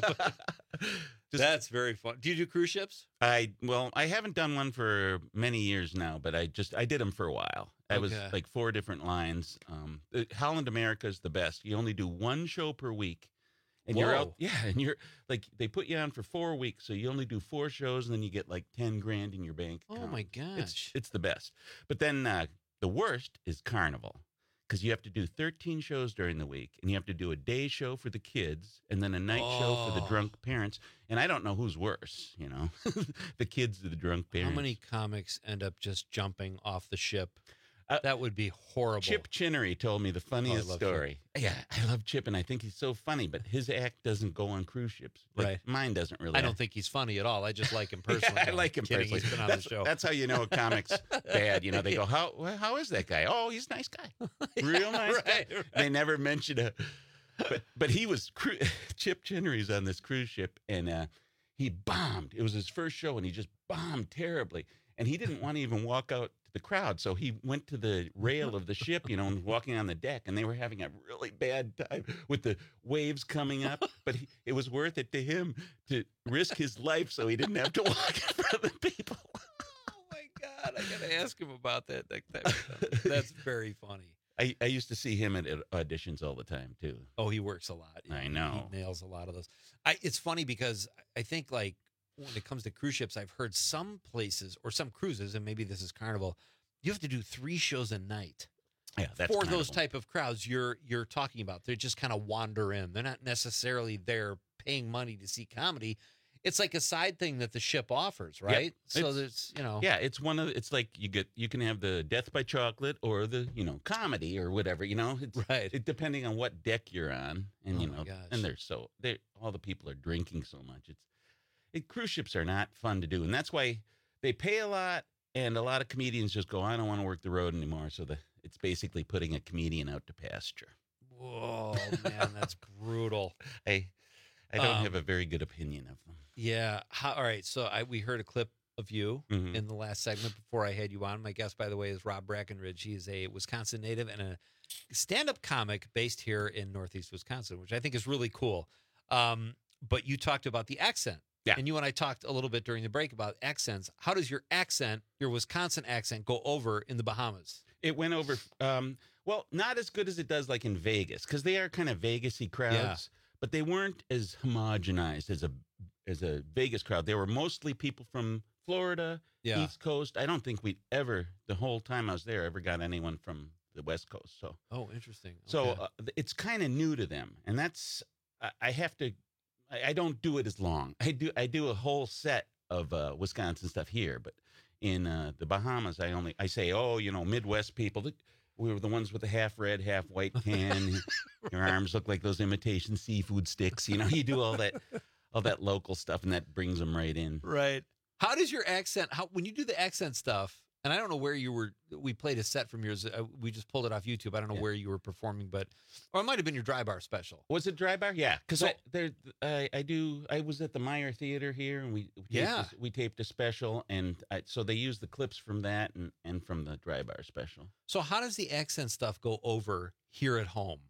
Speaker 20: That's very fun. Do you do cruise ships?
Speaker 10: I well, I haven't done one for many years now, but I just I did them for a while. I was
Speaker 20: Okay.
Speaker 10: like four different lines. Um, uh, Holland America is the best. You only do one show per week, and you're out.
Speaker 20: Whoa.
Speaker 10: Yeah, and you're like they put you on for four weeks, so you only do four shows, and then you get like ten grand in your bank.
Speaker 20: Oh
Speaker 10: account.
Speaker 20: my gosh.
Speaker 10: It's it's the best. But then uh, the worst is Carnival. Because you have to do thirteen shows during the week, and you have to do a day show for the kids, and then a night show for the
Speaker 20: Oh.
Speaker 10: drunk parents. And I don't know who's worse, you know, the kids or the drunk parents.
Speaker 20: How many comics end up just jumping off the ship?
Speaker 10: Uh,
Speaker 20: that would be horrible.
Speaker 10: Chip Chinnery told me the funniest
Speaker 20: love
Speaker 10: story. Yeah, I love Chip, and I think he's so funny, but his act doesn't go on cruise ships. Like,
Speaker 20: Right.
Speaker 10: Mine doesn't really.
Speaker 20: I don't think he's funny at all. I just like him personally.
Speaker 10: Yeah, I
Speaker 20: No,
Speaker 10: like him
Speaker 20: kidding.
Speaker 10: personally.
Speaker 20: He's been on
Speaker 10: that's,
Speaker 20: the show.
Speaker 10: that's how you know a comic's bad. You know, they go, "How well, how is that guy? Oh, he's a nice guy, real nice
Speaker 20: right,
Speaker 10: guy."
Speaker 20: right.
Speaker 10: They never mention a. But but he was cru- Chip Chinnery's on this cruise ship, and uh, he bombed. It was his first show, and he just bombed terribly. And he didn't want to even walk out to the crowd, so he went to the rail of the ship, you know, and walking on the deck, and they were having a really bad time with the waves coming up. But he, it was worth it to him to risk his life so he didn't have to walk in front of the people.
Speaker 20: Oh my God, I gotta ask him about that. that, that that's very funny.
Speaker 10: I, I used to see him at auditions all the time too.
Speaker 20: Oh, he works a lot.
Speaker 10: I
Speaker 20: He-
Speaker 10: know.
Speaker 20: He nails a lot of those. I, it's funny because I think like when it comes to cruise ships, I've heard some places or some cruises, and maybe this is Carnival, you have to do three shows a night.
Speaker 10: Yeah, that's
Speaker 20: for those
Speaker 10: Carnival.
Speaker 20: type of crowds you're you're talking about. They just kind of wander in. They're not necessarily there paying money to see comedy. It's like a side thing that the ship offers,
Speaker 10: Yeah,
Speaker 20: right? so
Speaker 10: it's-
Speaker 20: there's, you know,
Speaker 10: Yeah, it's one of the- it's like you get you can have the Death by Chocolate or the you know comedy or whatever, you know, it's,
Speaker 20: right.
Speaker 10: It, depending on what deck you're on, and you
Speaker 20: Oh my
Speaker 10: know,
Speaker 20: gosh.
Speaker 10: and they're so they all the people are drinking so much. It's it, cruise ships are not fun to do, and that's why they pay a lot, and a lot of comedians just go, I don't want to work the road anymore. So the it's basically putting a comedian out to pasture.
Speaker 20: Whoa, man, that's brutal.
Speaker 10: I I don't
Speaker 20: Um,
Speaker 10: have a very good opinion of them.
Speaker 20: Yeah. How, all right. So I we heard a clip of you
Speaker 10: Mhm.
Speaker 20: in the last segment before I had you on. My guest, by the way, is Rob Brackenridge. He is a Wisconsin native and a stand-up comic based here in Northeast Wisconsin, which I think is really cool. Um, but you talked about the accent.
Speaker 10: Yeah.
Speaker 20: And you and I talked a little bit during the break about accents. How does your accent, your Wisconsin accent, go over in the Bahamas?
Speaker 10: It went over, um, well, not as good as it does like in Vegas, because they are kind of Vegas-y crowds, but they weren't as homogenized as a as a Vegas crowd. They were mostly people from Florida,
Speaker 20: Yeah.
Speaker 10: East Coast. I don't think we ever, the whole time I was there, ever got anyone from the West Coast. So,
Speaker 20: Oh, interesting.
Speaker 10: so
Speaker 20: Okay.
Speaker 10: uh, it's kind of new to them, and that's I, I have to. I, I don't do it as long. I do I do a whole set of uh, Wisconsin stuff here, but in uh, the Bahamas, I only I say, oh, you know, Midwest people. th- We were the ones with the half red, half white tan. Your arms look like those imitation seafood sticks. You know, you do all that, all that local stuff, and that brings them right in.
Speaker 20: Right. How does your accent, how when you do the accent stuff, and I don't know where you were, we played a set from yours. Uh, we just pulled it off YouTube. I don't know
Speaker 10: Yeah.
Speaker 20: where you were performing, but, or it might have been your dry bar special.
Speaker 10: Was it Dry Bar? Yeah, because
Speaker 20: So-
Speaker 10: I there I, I do. I was at the Meyer Theater here, and we we taped
Speaker 20: Yeah.
Speaker 10: a, we taped a special, and I, so they used the clips from that and and from the Dry Bar special.
Speaker 20: So how does the accent stuff go over here at home?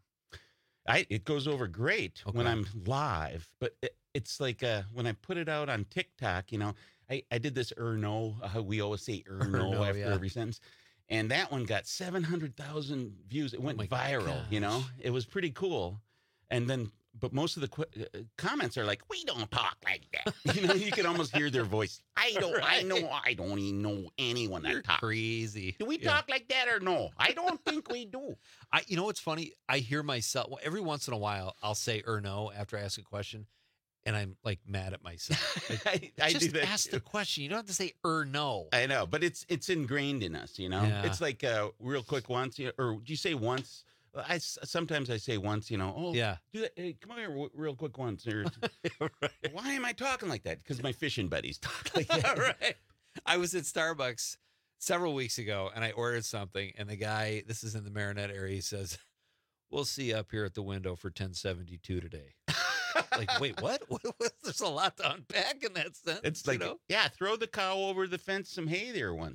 Speaker 10: I it goes over great when
Speaker 20: Okay.
Speaker 10: I'm live, but it, it's like uh, when I put it out on TikTok. You know, I, I did this er no. Uh, we always say er no
Speaker 20: no,
Speaker 10: after
Speaker 20: yeah.
Speaker 10: every sentence, and that one got seven hundred thousand views. It went
Speaker 20: my
Speaker 10: viral. You know,
Speaker 20: gosh.
Speaker 10: it was pretty cool. And then, but most of the qu- uh, comments are like, "We don't talk like that." You know, you can almost hear their voice. I don't. Right. I know. I don't even know anyone that
Speaker 20: You're
Speaker 10: talks
Speaker 20: crazy.
Speaker 10: Do we
Speaker 20: Yeah.
Speaker 10: talk like that or no? I don't think we do.
Speaker 20: I, you know what's funny? I hear myself well, every once in a while. I'll say or no after I ask a question, and I'm like mad at myself. Like,
Speaker 10: I, I
Speaker 20: just
Speaker 10: do that
Speaker 20: ask
Speaker 10: too.
Speaker 20: the question. You don't have to say or no.
Speaker 10: I know, but it's it's ingrained in us. You know,
Speaker 20: Yeah.
Speaker 10: it's like uh, real quick once, you know, or do you say once? I s- sometimes I say once. You know, oh
Speaker 20: Yeah.
Speaker 10: do that. Hey, come here, w- real quick once. Or,
Speaker 20: Right.
Speaker 10: why am I talking like that? Because my fishing buddies talk like that.
Speaker 20: Right. I was at Starbucks several weeks ago, and I ordered something, and the guy, this is in the Marinette area, he says, "We'll see you up here at the window for ten seventy-two today." Like, wait, what? What- what? There's a lot to unpack in that sentence.
Speaker 10: It's like,
Speaker 20: you know?
Speaker 10: yeah, throw the cow over the fence, some hay there once.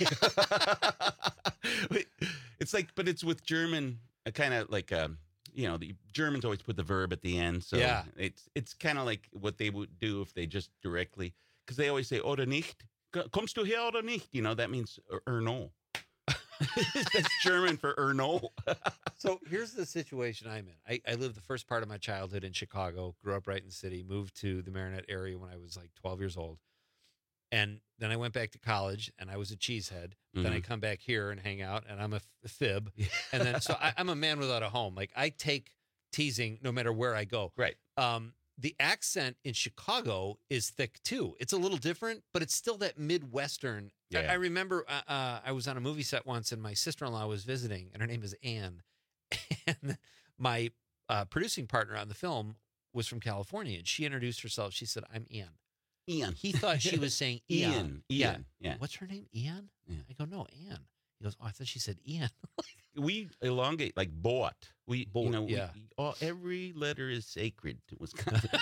Speaker 10: It's like, but it's with German, kind of like, um, you know, the Germans always put the verb at the end. So
Speaker 20: Yeah.
Speaker 10: it's it's kind of like what they would do if they just directly, because they always say, oder nicht? Kommst du her oder nicht? You know, that means or, or no. That's German for or no.
Speaker 20: So here's the situation I'm in. I, I lived the first part of my childhood in Chicago, grew up right in the city, moved to the Marinette area when I was like twelve years old. And then I went back to college and I was a cheesehead. Then I
Speaker 10: Mhm.
Speaker 20: come back here and hang out and I'm a, f- a fib. And then, so I, I'm a man without a home. Like I take teasing no matter where I go.
Speaker 10: Right.
Speaker 20: Um, the accent in Chicago is thick too. It's a little different, but it's still that Midwestern. I,
Speaker 10: Yeah.
Speaker 20: I remember uh, uh, I was on a movie set once and my sister-in-law was visiting and her name is Ann. And my uh, producing partner on the film was from California and she introduced herself. She said, "I'm Ann."
Speaker 10: Ian.
Speaker 20: He thought she was saying
Speaker 10: Ian.
Speaker 20: Ian.
Speaker 10: Ian. Yeah.
Speaker 20: What's her name? Ian?
Speaker 10: Yeah.
Speaker 20: I go, "No, Ann." He goes, "Oh, I thought she said Ian."
Speaker 10: We elongate like bought. We,
Speaker 20: Bought,
Speaker 10: you know, we-
Speaker 20: yeah.
Speaker 10: all, every letter is sacred to Wisconsin.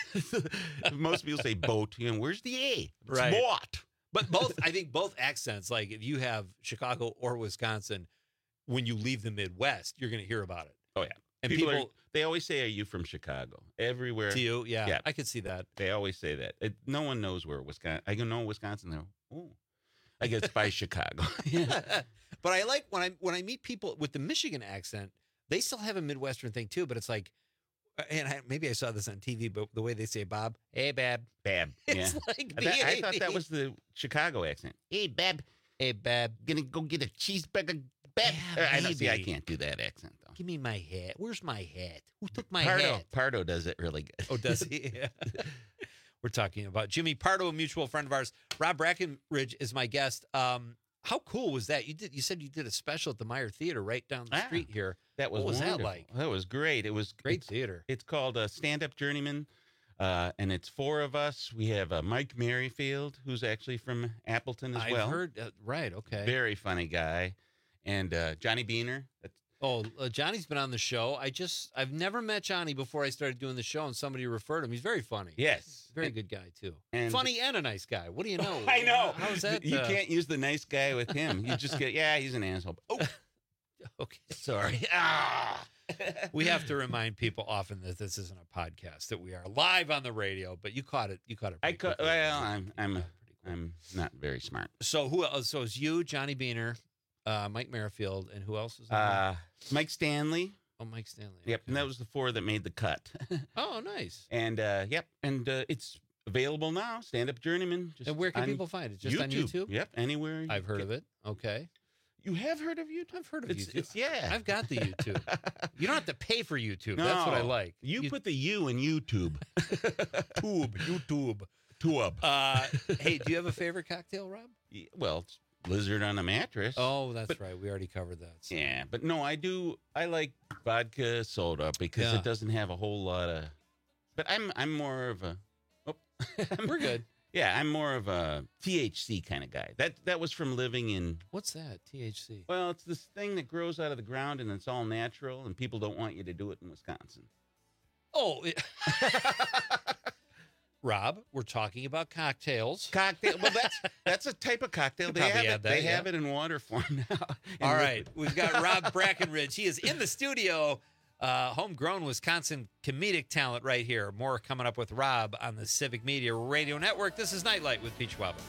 Speaker 10: Most people say boat. You know, where's the A? It's
Speaker 20: Right.
Speaker 10: bought.
Speaker 20: But both, I think both accents, like if you have Chicago or Wisconsin, when you leave the Midwest, you're going to hear about it.
Speaker 10: Oh yeah.
Speaker 20: And
Speaker 10: people,
Speaker 20: people,
Speaker 10: are, they always say, "Are you from Chicago?" Everywhere.
Speaker 20: to you, yeah,
Speaker 10: Yeah.
Speaker 20: I could see that.
Speaker 10: They always say that. It, no one knows where Wisconsin. I go, no, Wisconsin. Though. Oh, I guess by Chicago.
Speaker 20: But I like when I when I meet people with the Michigan accent, they still have a Midwestern thing too. But it's like, and I, maybe I saw this on T V, but the way they say Bob, "Hey, Bab,"
Speaker 10: Bab.
Speaker 20: it's
Speaker 10: Yeah.
Speaker 20: like
Speaker 10: I, thought- I
Speaker 20: B A
Speaker 10: thought
Speaker 20: B.
Speaker 10: that was the Chicago accent. Hey, Bab.
Speaker 20: "Hey, Bab,
Speaker 10: Gonna go get a cheeseburger. Bab.
Speaker 20: Yeah,
Speaker 10: Uh, I don't see. I
Speaker 20: maybe.
Speaker 10: can't do that accent though.
Speaker 20: give me my hat. Where's my hat? Who took my
Speaker 10: Pardo.
Speaker 20: hat?"
Speaker 10: Pardo does it really good.
Speaker 20: Oh, does he? Yeah. We're talking about Jimmy Pardo, a mutual friend of ours. Rob Brackenridge is my guest. Um, how cool was that? You did. You said you did a special at the Meyer Theater right down the
Speaker 10: Ah,
Speaker 20: street here.
Speaker 10: That was
Speaker 20: What was that
Speaker 10: wonderful.
Speaker 20: like?
Speaker 10: That was great. It was
Speaker 20: Great
Speaker 10: it's-
Speaker 20: theater.
Speaker 10: It's called uh, Stand Up Journeyman, uh, and it's four of us. We have uh, Mike Merrifield, who's actually from Appleton as
Speaker 20: I've
Speaker 10: well.
Speaker 20: heard. Uh, right. Okay.
Speaker 10: Very funny guy, and uh, Johnny Beaner. That's,
Speaker 20: Oh, uh, Johnny's been on the show. I just I've never met Johnny before I started doing the show, and somebody referred him. He's very funny.
Speaker 10: yes,
Speaker 20: Very
Speaker 10: And-
Speaker 20: good guy too.
Speaker 10: and-
Speaker 20: Funny and a nice guy. What do you know?
Speaker 10: I know.
Speaker 20: How is that?
Speaker 10: You
Speaker 20: uh,
Speaker 10: can't use the nice guy with him. You just get, yeah, he's an asshole. Oh,
Speaker 20: Okay. Sorry.
Speaker 10: ah.
Speaker 20: We have to remind people often that this isn't a podcast, that we are live on the radio. But you caught it. You caught it.
Speaker 10: I
Speaker 20: pretty
Speaker 10: caught,
Speaker 20: quickly.
Speaker 10: well, I'm, I'm,
Speaker 20: Pretty cool.
Speaker 10: I'm not very smart.
Speaker 20: So who else? So it's you, Johnny Beaner, uh, Mike Merrifield, and who else is on there?
Speaker 10: Uh, Mike Stanley.
Speaker 20: Oh, Mike Stanley.
Speaker 10: Yep, and
Speaker 20: okay.
Speaker 10: that was the four that made the cut.
Speaker 20: Oh, nice.
Speaker 10: And uh, yep, and uh, it's available now. Stand Up Journeyman. Just
Speaker 20: And where can
Speaker 10: on
Speaker 20: people find it? Just on YouTube?
Speaker 10: Yep, anywhere.
Speaker 20: I've heard of it. Okay.
Speaker 10: You have heard of YouTube?
Speaker 20: I've heard of
Speaker 10: It's,
Speaker 20: YouTube.
Speaker 10: it's yeah.
Speaker 20: I've got the YouTube. You don't have to pay for YouTube. That's what I
Speaker 10: No,
Speaker 20: like.
Speaker 10: You, put the U in YouTube.
Speaker 20: Tube, YouTube.
Speaker 10: Tube.
Speaker 20: Uh, hey, do you have a favorite cocktail, Rob?
Speaker 10: Yeah, well, it's Blizzard on a mattress.
Speaker 20: Oh, that's
Speaker 10: But-
Speaker 20: right. We already covered that. So.
Speaker 10: Yeah, but no, I do. I like vodka soda because
Speaker 20: Yeah.
Speaker 10: it doesn't have a whole lot of. But I'm I'm more of a. Oh,
Speaker 20: We're good.
Speaker 10: Yeah, I'm more of a T H C kind of guy. That that was from living in.
Speaker 20: What's that? T H C.
Speaker 10: Well, it's this thing that grows out of the ground and it's all natural, and people don't want you to do it in Wisconsin.
Speaker 20: Oh, it- Rob, we're talking about cocktails.
Speaker 10: Cocktail. Well, that's that's a type of cocktail. They
Speaker 20: Probably
Speaker 10: have
Speaker 20: add
Speaker 10: it.
Speaker 20: that,
Speaker 10: they
Speaker 20: yeah.
Speaker 10: have it in water form now.
Speaker 20: All
Speaker 10: And
Speaker 20: right, we've got Rob Brackenridge. He is in the studio. Uh, homegrown Wisconsin comedic talent right here. More coming up with Rob on the Civic Media Radio Network. This is Nightlight with Peach Wabba.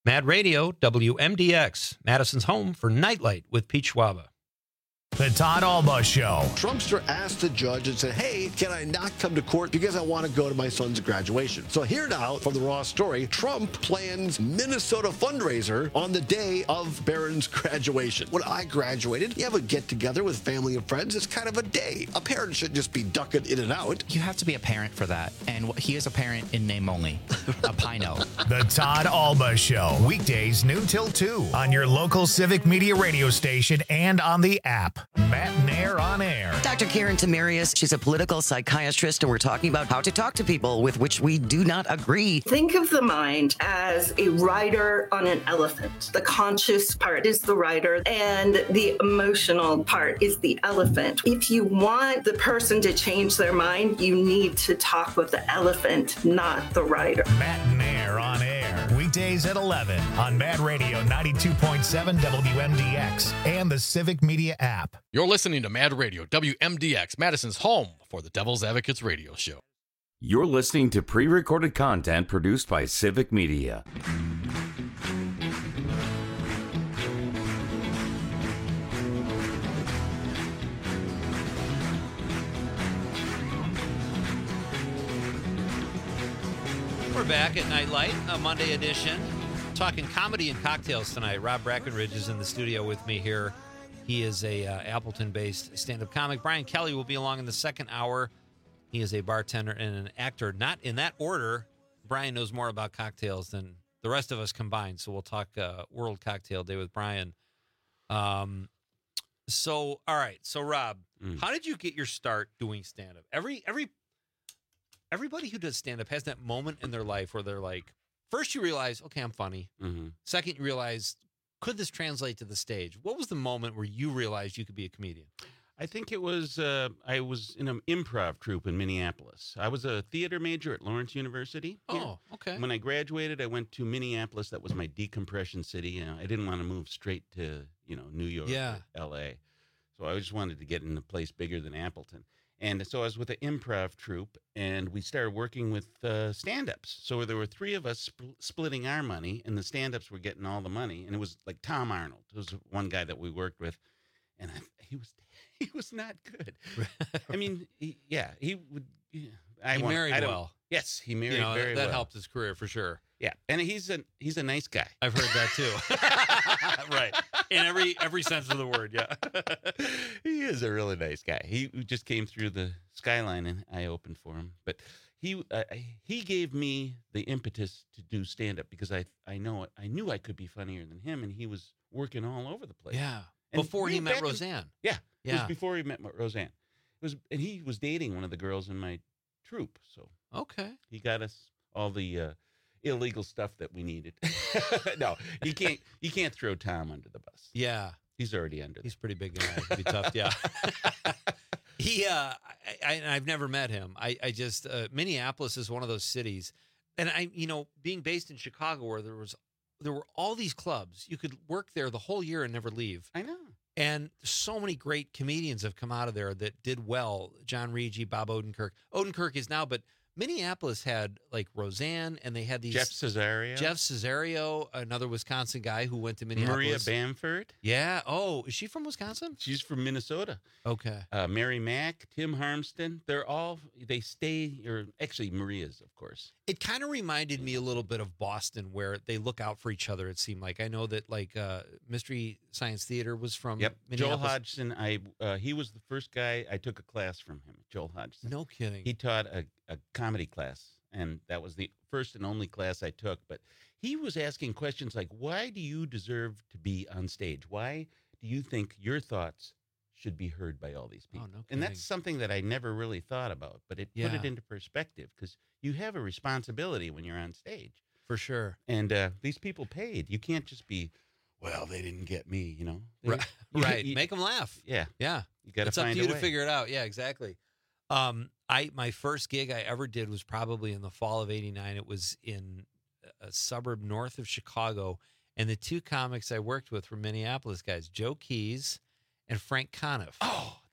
Speaker 20: Mad Radio, W M D X, Madison's home for Nightlight with Pete Schwaba.
Speaker 1: The Todd Alba Show.
Speaker 11: Trumpster asked the judge and said, hey, can I not come to court because I want to go to my son's graduation? So here now from the Raw story, Trump plans Minnesota fundraiser on the day of Barron's graduation. When I graduated, you have a get-together with family and friends. It's kind of a day. A parent shouldn't just be ducking in and out.
Speaker 3: You have to be a parent for that. And he is a parent in name only. A Pino.
Speaker 1: The Todd Alba Show. Weekdays noon till two on your local Civic Media radio station and on the app. Matt Nair on air.
Speaker 12: Doctor Karen Tamarius, she's a political psychiatrist, and we're talking about how to talk to people with which we do not agree.
Speaker 13: Think of the mind as a rider on an elephant. The conscious part is the rider, and the emotional part is the elephant. If you want the person to change their mind, you need to talk with the elephant, not the rider.
Speaker 1: Matt Nair on air. Weekdays at eleven on Mad Radio ninety-two point seven W M D X and the Civic Media app.
Speaker 15: You're listening to Mad Radio, W M D X, Madison's home for the Devil's Advocates radio show.
Speaker 19: You're listening to pre-recorded content produced by Civic Media.
Speaker 20: We're back at Nightlight, a Monday edition. Talking comedy and cocktails tonight. Rob Brackenridge is in the studio with me here. He is a uh, Appleton-based stand-up comic. Brian Kelly will be along in the second hour. He is a bartender and an actor. Not in that order. Brian knows more about cocktails than the rest of us combined, so we'll talk uh, World Cocktail Day with Brian. Um, so, all right. So, Rob, mm. how did you get your start doing stand-up? Every every everybody who does stand-up has that moment in their life where they're like, first you realize, okay, I'm funny.
Speaker 10: Mm-hmm.
Speaker 20: Second, you realize, could this translate to the stage? What was the moment where you realized you could be a comedian?
Speaker 10: I think it was, uh, I was in an improv troupe in Minneapolis. I was a theater major at Lawrence University.
Speaker 20: Oh,
Speaker 10: here.
Speaker 20: okay.
Speaker 10: When I graduated, I went to Minneapolis. That was my decompression city. You know, I didn't want to move straight to, you know, New York
Speaker 20: Yeah.
Speaker 10: or L A. So I just wanted to get in a place bigger than Appleton. And so I was with an improv troupe, and we started working with uh, stand-ups. So there were three of us sp- splitting our money, and the stand-ups were getting all the money. And it was like Tom Arnold. It was one guy that we worked with, and I, he was he was not good. I mean, he, yeah, he would. Yeah, I
Speaker 20: he
Speaker 10: want,
Speaker 20: married
Speaker 10: I don't-
Speaker 20: well.
Speaker 10: Yes, he married
Speaker 20: You know,
Speaker 10: very
Speaker 20: that
Speaker 10: well.
Speaker 20: helped his career for sure.
Speaker 10: Yeah, and he's a he's a nice guy.
Speaker 20: I've heard that too. Right, in every every sense of the word. Yeah,
Speaker 10: he is a really nice guy. He just came through the skyline, and I opened for him. But he uh, he gave me the impetus to do stand up because I I know I knew I could be funnier than him, and he was working all over the place.
Speaker 20: Yeah,
Speaker 10: And
Speaker 20: before
Speaker 10: we
Speaker 20: he
Speaker 10: were
Speaker 20: met
Speaker 10: back in-
Speaker 20: Roseanne.
Speaker 10: yeah, it was
Speaker 20: Yeah.
Speaker 10: before he met Ma- Roseanne. It was, and he was dating one of the girls in my troupe. So
Speaker 20: okay,
Speaker 10: he got us all the uh, illegal stuff that we needed. No, you can't. You can't throw Tom under the bus.
Speaker 20: Yeah,
Speaker 10: he's already under.
Speaker 20: He's pretty big guy. It'd be tough. Yeah. He, uh, I, I, I've never met him. I, I just uh, Minneapolis is one of those cities, and I, you know, being based in Chicago, where there was, there were all these clubs. You could work there the whole year and never leave.
Speaker 10: I know.
Speaker 20: And so many great comedians have come out of there that did well. John Rigi, Bob Odenkirk. Odenkirk is now, but Minneapolis had like Roseanne, and they had these
Speaker 10: Jeff Cesario.
Speaker 20: Jeff Cesario, another Wisconsin guy who went to
Speaker 10: Maria
Speaker 20: Minneapolis.
Speaker 10: Bamford.
Speaker 20: Yeah. Oh, is she from Wisconsin?
Speaker 10: She's from Minnesota.
Speaker 20: Okay.
Speaker 10: Uh, Mary Mack, Tim Harmston. They're all, they stay, or actually Maria's, of course.
Speaker 20: It kind of reminded me a little bit of Boston, where they look out for each other. It seemed like I know that like uh, Mystery Science Theater was from
Speaker 10: Yep. Joel
Speaker 20: Minneapolis.
Speaker 10: Hodgson, I uh, he was the first guy I took a class from him. Joel Hodgson.
Speaker 20: No kidding.
Speaker 10: He taught a, a comedy class, and that was the first and only class I took. But he was asking questions like, why do you deserve to be on stage? Why do you think your thoughts should be heard by all these people?
Speaker 20: Oh, no
Speaker 10: and
Speaker 20: kidding.
Speaker 10: that's something that I never really thought about, but it
Speaker 20: Yeah.
Speaker 10: put it into perspective because you have a responsibility when you're on stage.
Speaker 20: For sure.
Speaker 10: And uh, these people paid. You can't just be, well, they didn't get me, you know? They-
Speaker 20: Right.
Speaker 10: you-
Speaker 20: right.
Speaker 10: you-
Speaker 20: Make them laugh.
Speaker 10: Yeah.
Speaker 20: Yeah.
Speaker 10: You got to
Speaker 20: It's up
Speaker 10: find
Speaker 20: to you
Speaker 10: a
Speaker 20: to
Speaker 10: way.
Speaker 20: figure it out. Yeah, exactly. Um, I my first gig I ever did was probably in the fall of eighty-nine. It was in a suburb north of Chicago, and the two comics I worked with were Minneapolis guys, Joe Keys and Frank Conniff.
Speaker 10: Oh, that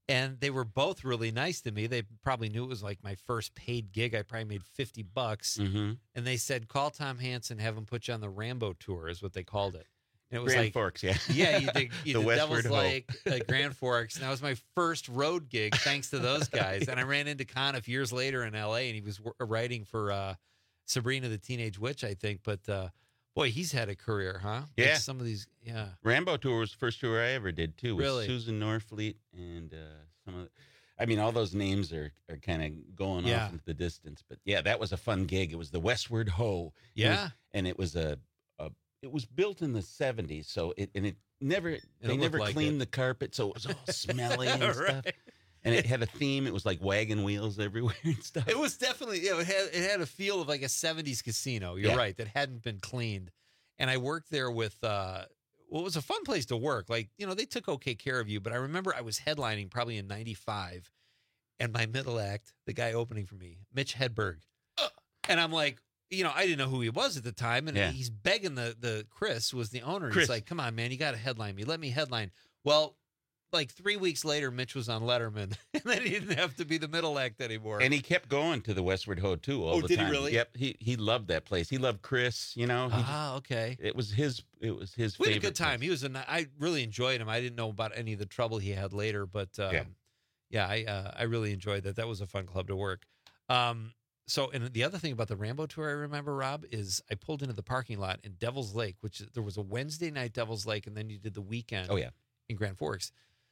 Speaker 20: And they were both really nice to me. They probably knew it was like my first paid gig. I probably made fifty bucks.
Speaker 10: Mm-hmm.
Speaker 20: And they said, call Tom Hansen, have him put you on the Rambo tour, is what they called it. And it was
Speaker 10: Grand
Speaker 20: like,
Speaker 10: Forks, yeah.
Speaker 20: Yeah, you did, you
Speaker 10: The
Speaker 20: did
Speaker 10: Westward
Speaker 20: Devil's
Speaker 10: Ho.
Speaker 20: Lake, uh, Grand Forks. And that was my first road gig, thanks to those guys. And I ran into Conniff years later in L A, and he was w- writing for uh, Sabrina the Teenage Witch, I think. But uh, boy, he's had a career, huh? Like
Speaker 10: Yeah.
Speaker 20: some of these, yeah.
Speaker 10: Rambo tour was the first tour I ever did too. With
Speaker 20: Really?
Speaker 10: Susan Norfleet and uh, some of. The, I mean, all those names are, are kind of going
Speaker 20: Yeah.
Speaker 10: off into the distance, but yeah, that was a fun gig. It was the Westward Ho. It
Speaker 20: Yeah.
Speaker 10: was- and it was a, a it was built in the seventies, so it and it never they
Speaker 20: looked
Speaker 10: never
Speaker 20: like
Speaker 10: cleaned
Speaker 20: it.
Speaker 10: the carpet, so it was all smelly and
Speaker 20: Right.
Speaker 10: stuff. And it had a theme. It was like wagon wheels everywhere and stuff.
Speaker 20: It was definitely, you know, it had it had a feel of like a seventies casino. You're
Speaker 10: Yeah.
Speaker 20: right, that hadn't been cleaned. And I worked there with uh well, it was a fun place to work. Like, you know, they took okay care of you, but I remember I was headlining probably in ninety-five, and my middle act, the guy opening for me, Mitch Hedberg. And I'm like, you know, I didn't know who he was at the time, and
Speaker 10: Yeah.
Speaker 20: he's begging the the Chris was the owner.
Speaker 10: Chris.
Speaker 20: He's like, "Come on, man, you got to headline me. Let me headline." Well, like three weeks later, Mitch was on Letterman, and then he didn't have to be the middle act anymore.
Speaker 10: And he kept going to the Westward Ho too all
Speaker 20: Oh,
Speaker 10: the
Speaker 20: did he
Speaker 10: time.
Speaker 20: really?
Speaker 10: Yep. He he loved that place. He loved Chris. You know. He
Speaker 20: Ah, okay.
Speaker 10: It was his. It was his.
Speaker 20: We had a
Speaker 10: favorite
Speaker 20: good time.
Speaker 10: place.
Speaker 20: He was a. ni- I really enjoyed him. I didn't know about any of the trouble he had later, but um, yeah,
Speaker 10: Yeah.
Speaker 20: I uh, I really enjoyed that. That was a fun club to work. Um, so, and the other thing about the Rambo tour I remember, Rob, is I pulled into the parking lot in Devil's Lake, which is- there was a Wednesday night Devil's Lake, and then you did the weekend.
Speaker 10: Oh, yeah.
Speaker 20: in Grand Forks.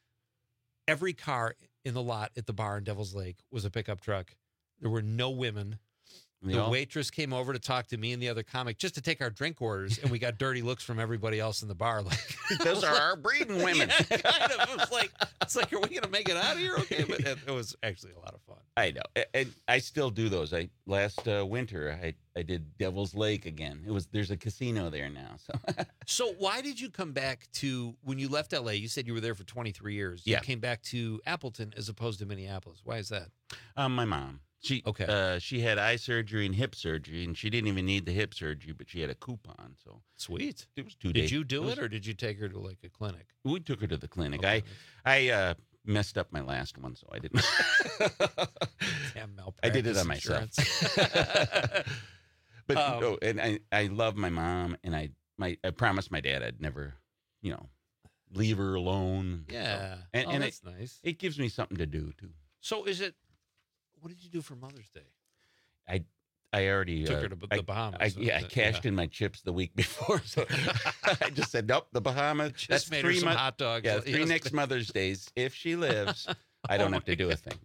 Speaker 20: Every car in the lot at the bar in Devil's Lake was a pickup truck. There were no women.
Speaker 10: They
Speaker 20: The
Speaker 10: all-
Speaker 20: waitress came over to talk to me and the other comic just to take our drink orders, and we got dirty looks from everybody else in the bar. Like
Speaker 10: Those are our breeding women.
Speaker 20: Yeah, kind of. It was like, it's like, are we gonna make it out of here? Okay, but it, it was actually a lot of fun.
Speaker 10: I know, A- and I still do those. I last uh, winter I I did Devil's Lake again. It was there's a casino there now. So
Speaker 20: So why did you come back to when you left L A? You said you were there for twenty-three years.
Speaker 10: Yeah.
Speaker 20: You came back to Appleton as opposed to Minneapolis. Why is that?
Speaker 10: um, my mom, she
Speaker 20: Okay.
Speaker 10: uh, she had eye surgery and hip surgery, and she didn't even need the hip surgery, but she had a coupon. So
Speaker 20: Sweet.
Speaker 10: it was two
Speaker 20: Did
Speaker 10: days.
Speaker 20: you do
Speaker 10: was-
Speaker 20: it, or did you take her to like a clinic?
Speaker 10: We took her to the clinic.
Speaker 20: Okay.
Speaker 10: I I uh, messed up my last one, so I didn't.
Speaker 20: Damn malpractice
Speaker 10: I did it on myself.
Speaker 20: insurance.
Speaker 10: But
Speaker 20: Um,
Speaker 10: no, and I, I love my mom, and I my I promised my dad I'd never, you know, leave her alone.
Speaker 20: Yeah.
Speaker 10: So, and
Speaker 20: Oh,
Speaker 10: and
Speaker 20: that's
Speaker 10: it,
Speaker 20: nice.
Speaker 10: It gives me something to do too.
Speaker 20: So is it? What did you do for Mother's Day?
Speaker 10: I I already
Speaker 20: Took
Speaker 10: uh,
Speaker 20: her to the
Speaker 10: I-
Speaker 20: Bahamas,
Speaker 10: I,
Speaker 20: so
Speaker 10: yeah, I
Speaker 20: that-
Speaker 10: cashed
Speaker 20: yeah.
Speaker 10: in my chips the week before, so I just said nope. The Bahamas.
Speaker 20: Just
Speaker 10: that's
Speaker 20: made her
Speaker 10: three
Speaker 20: some
Speaker 10: mo-
Speaker 20: hot dogs.
Speaker 10: Yeah, three
Speaker 20: Yes.
Speaker 10: next Mother's Days. If she lives, I don't
Speaker 20: Oh
Speaker 10: have to
Speaker 20: my
Speaker 10: do a thing.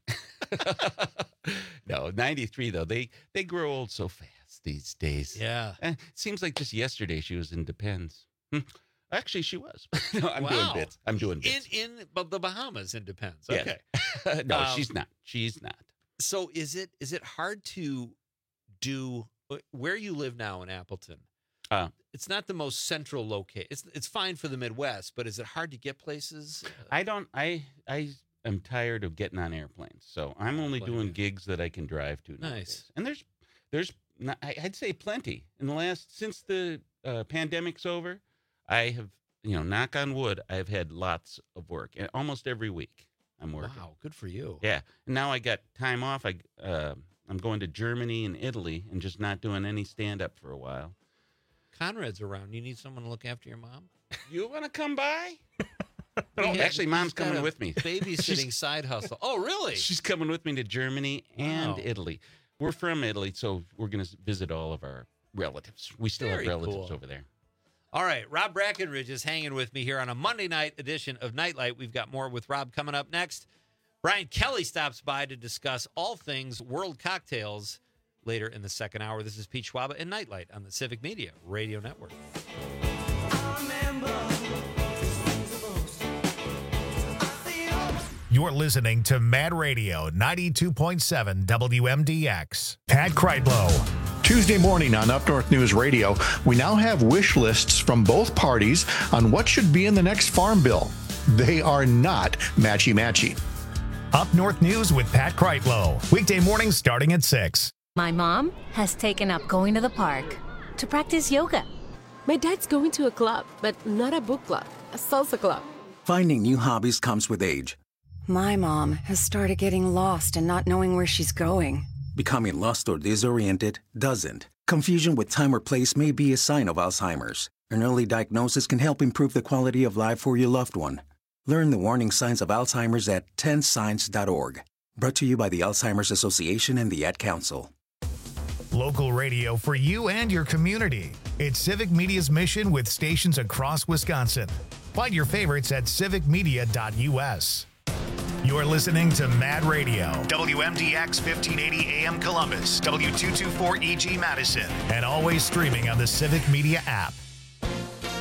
Speaker 10: No, ninety-three though. They they grow old so fast these days.
Speaker 20: Yeah.
Speaker 10: Eh, it seems like just yesterday she was in Depends. Hmm. Actually, she was. No, I'm doing
Speaker 20: Wow.
Speaker 10: bits. I'm doing bits.
Speaker 20: In in but the Bahamas, it depends.
Speaker 10: Yeah.
Speaker 20: Okay.
Speaker 10: no,
Speaker 20: Um,
Speaker 10: she's not. She's not.
Speaker 20: So is it is it hard to do where you live now in Appleton?
Speaker 10: Uh,
Speaker 20: It's not the most central location. It's it's fine for the Midwest, but is it hard to get places?
Speaker 10: I don't. I I am tired of getting on airplanes, so I'm only
Speaker 20: Blame
Speaker 10: doing
Speaker 20: you.
Speaker 10: gigs that I can drive to.
Speaker 20: Nice.
Speaker 10: Nowadays. And there's there's not, I- I'd say plenty in the last since the uh, pandemic's over. I have you know, knock on wood, I've had lots of work, and almost every week I'm working.
Speaker 20: Wow, good for you.
Speaker 10: Yeah, and now I got time off. I uh, I'm going to Germany and Italy, and just not doing any stand up for a while.
Speaker 20: Conrad's around. You need someone to look after your mom?
Speaker 10: You want to come by?
Speaker 20: We have-
Speaker 10: Actually, Mom's
Speaker 20: he's got
Speaker 10: coming
Speaker 20: a
Speaker 10: with me.
Speaker 20: Babysitting side hustle. Oh, really?
Speaker 10: She's coming with me to Germany and
Speaker 20: Wow.
Speaker 10: Italy. We're from Italy, so we're going to visit all of our relatives. We still
Speaker 20: Very
Speaker 10: have relatives
Speaker 20: cool.
Speaker 10: over there.
Speaker 20: All right, Rob Brackenridge is hanging with me here on a Monday night edition of Nightlight. We've got more with Rob coming up next. Brian Kelly stops by to discuss all things World Cocktails later in the second hour. This is Pete Schwaba and Nightlight on the Civic Media Radio Network.
Speaker 1: You're listening to Mad Radio ninety-two point seven W M D X. Pat Kreitlow.
Speaker 25: Tuesday morning on Up North News Radio, we now have wish lists from both parties on what should be in the next farm bill. They are not matchy-matchy.
Speaker 1: Up North News with Pat Kreitlow. Weekday mornings starting at six.
Speaker 5: My mom has taken up going to the park to practice yoga.
Speaker 16: My dad's going to a club, but not a book club, a salsa club.
Speaker 17: Finding new hobbies comes with age.
Speaker 4: My mom has started getting lost and not knowing where she's going.
Speaker 16: Becoming lost or disoriented doesn't. Confusion with time or place may be a sign of Alzheimer's. An early diagnosis can help improve the quality of life for your loved one. Learn the warning signs of Alzheimer's at ten signs dot org. Brought to you by the Alzheimer's Association and the Ad Council.
Speaker 1: Local radio for you and your community. It's Civic Media's mission with stations across Wisconsin. Find your favorites at civic media dot u s. You're listening to Mad Radio, W M D X fifteen eighty A M Columbus, W two twenty-four E G Madison, and always streaming on the Civic Media app.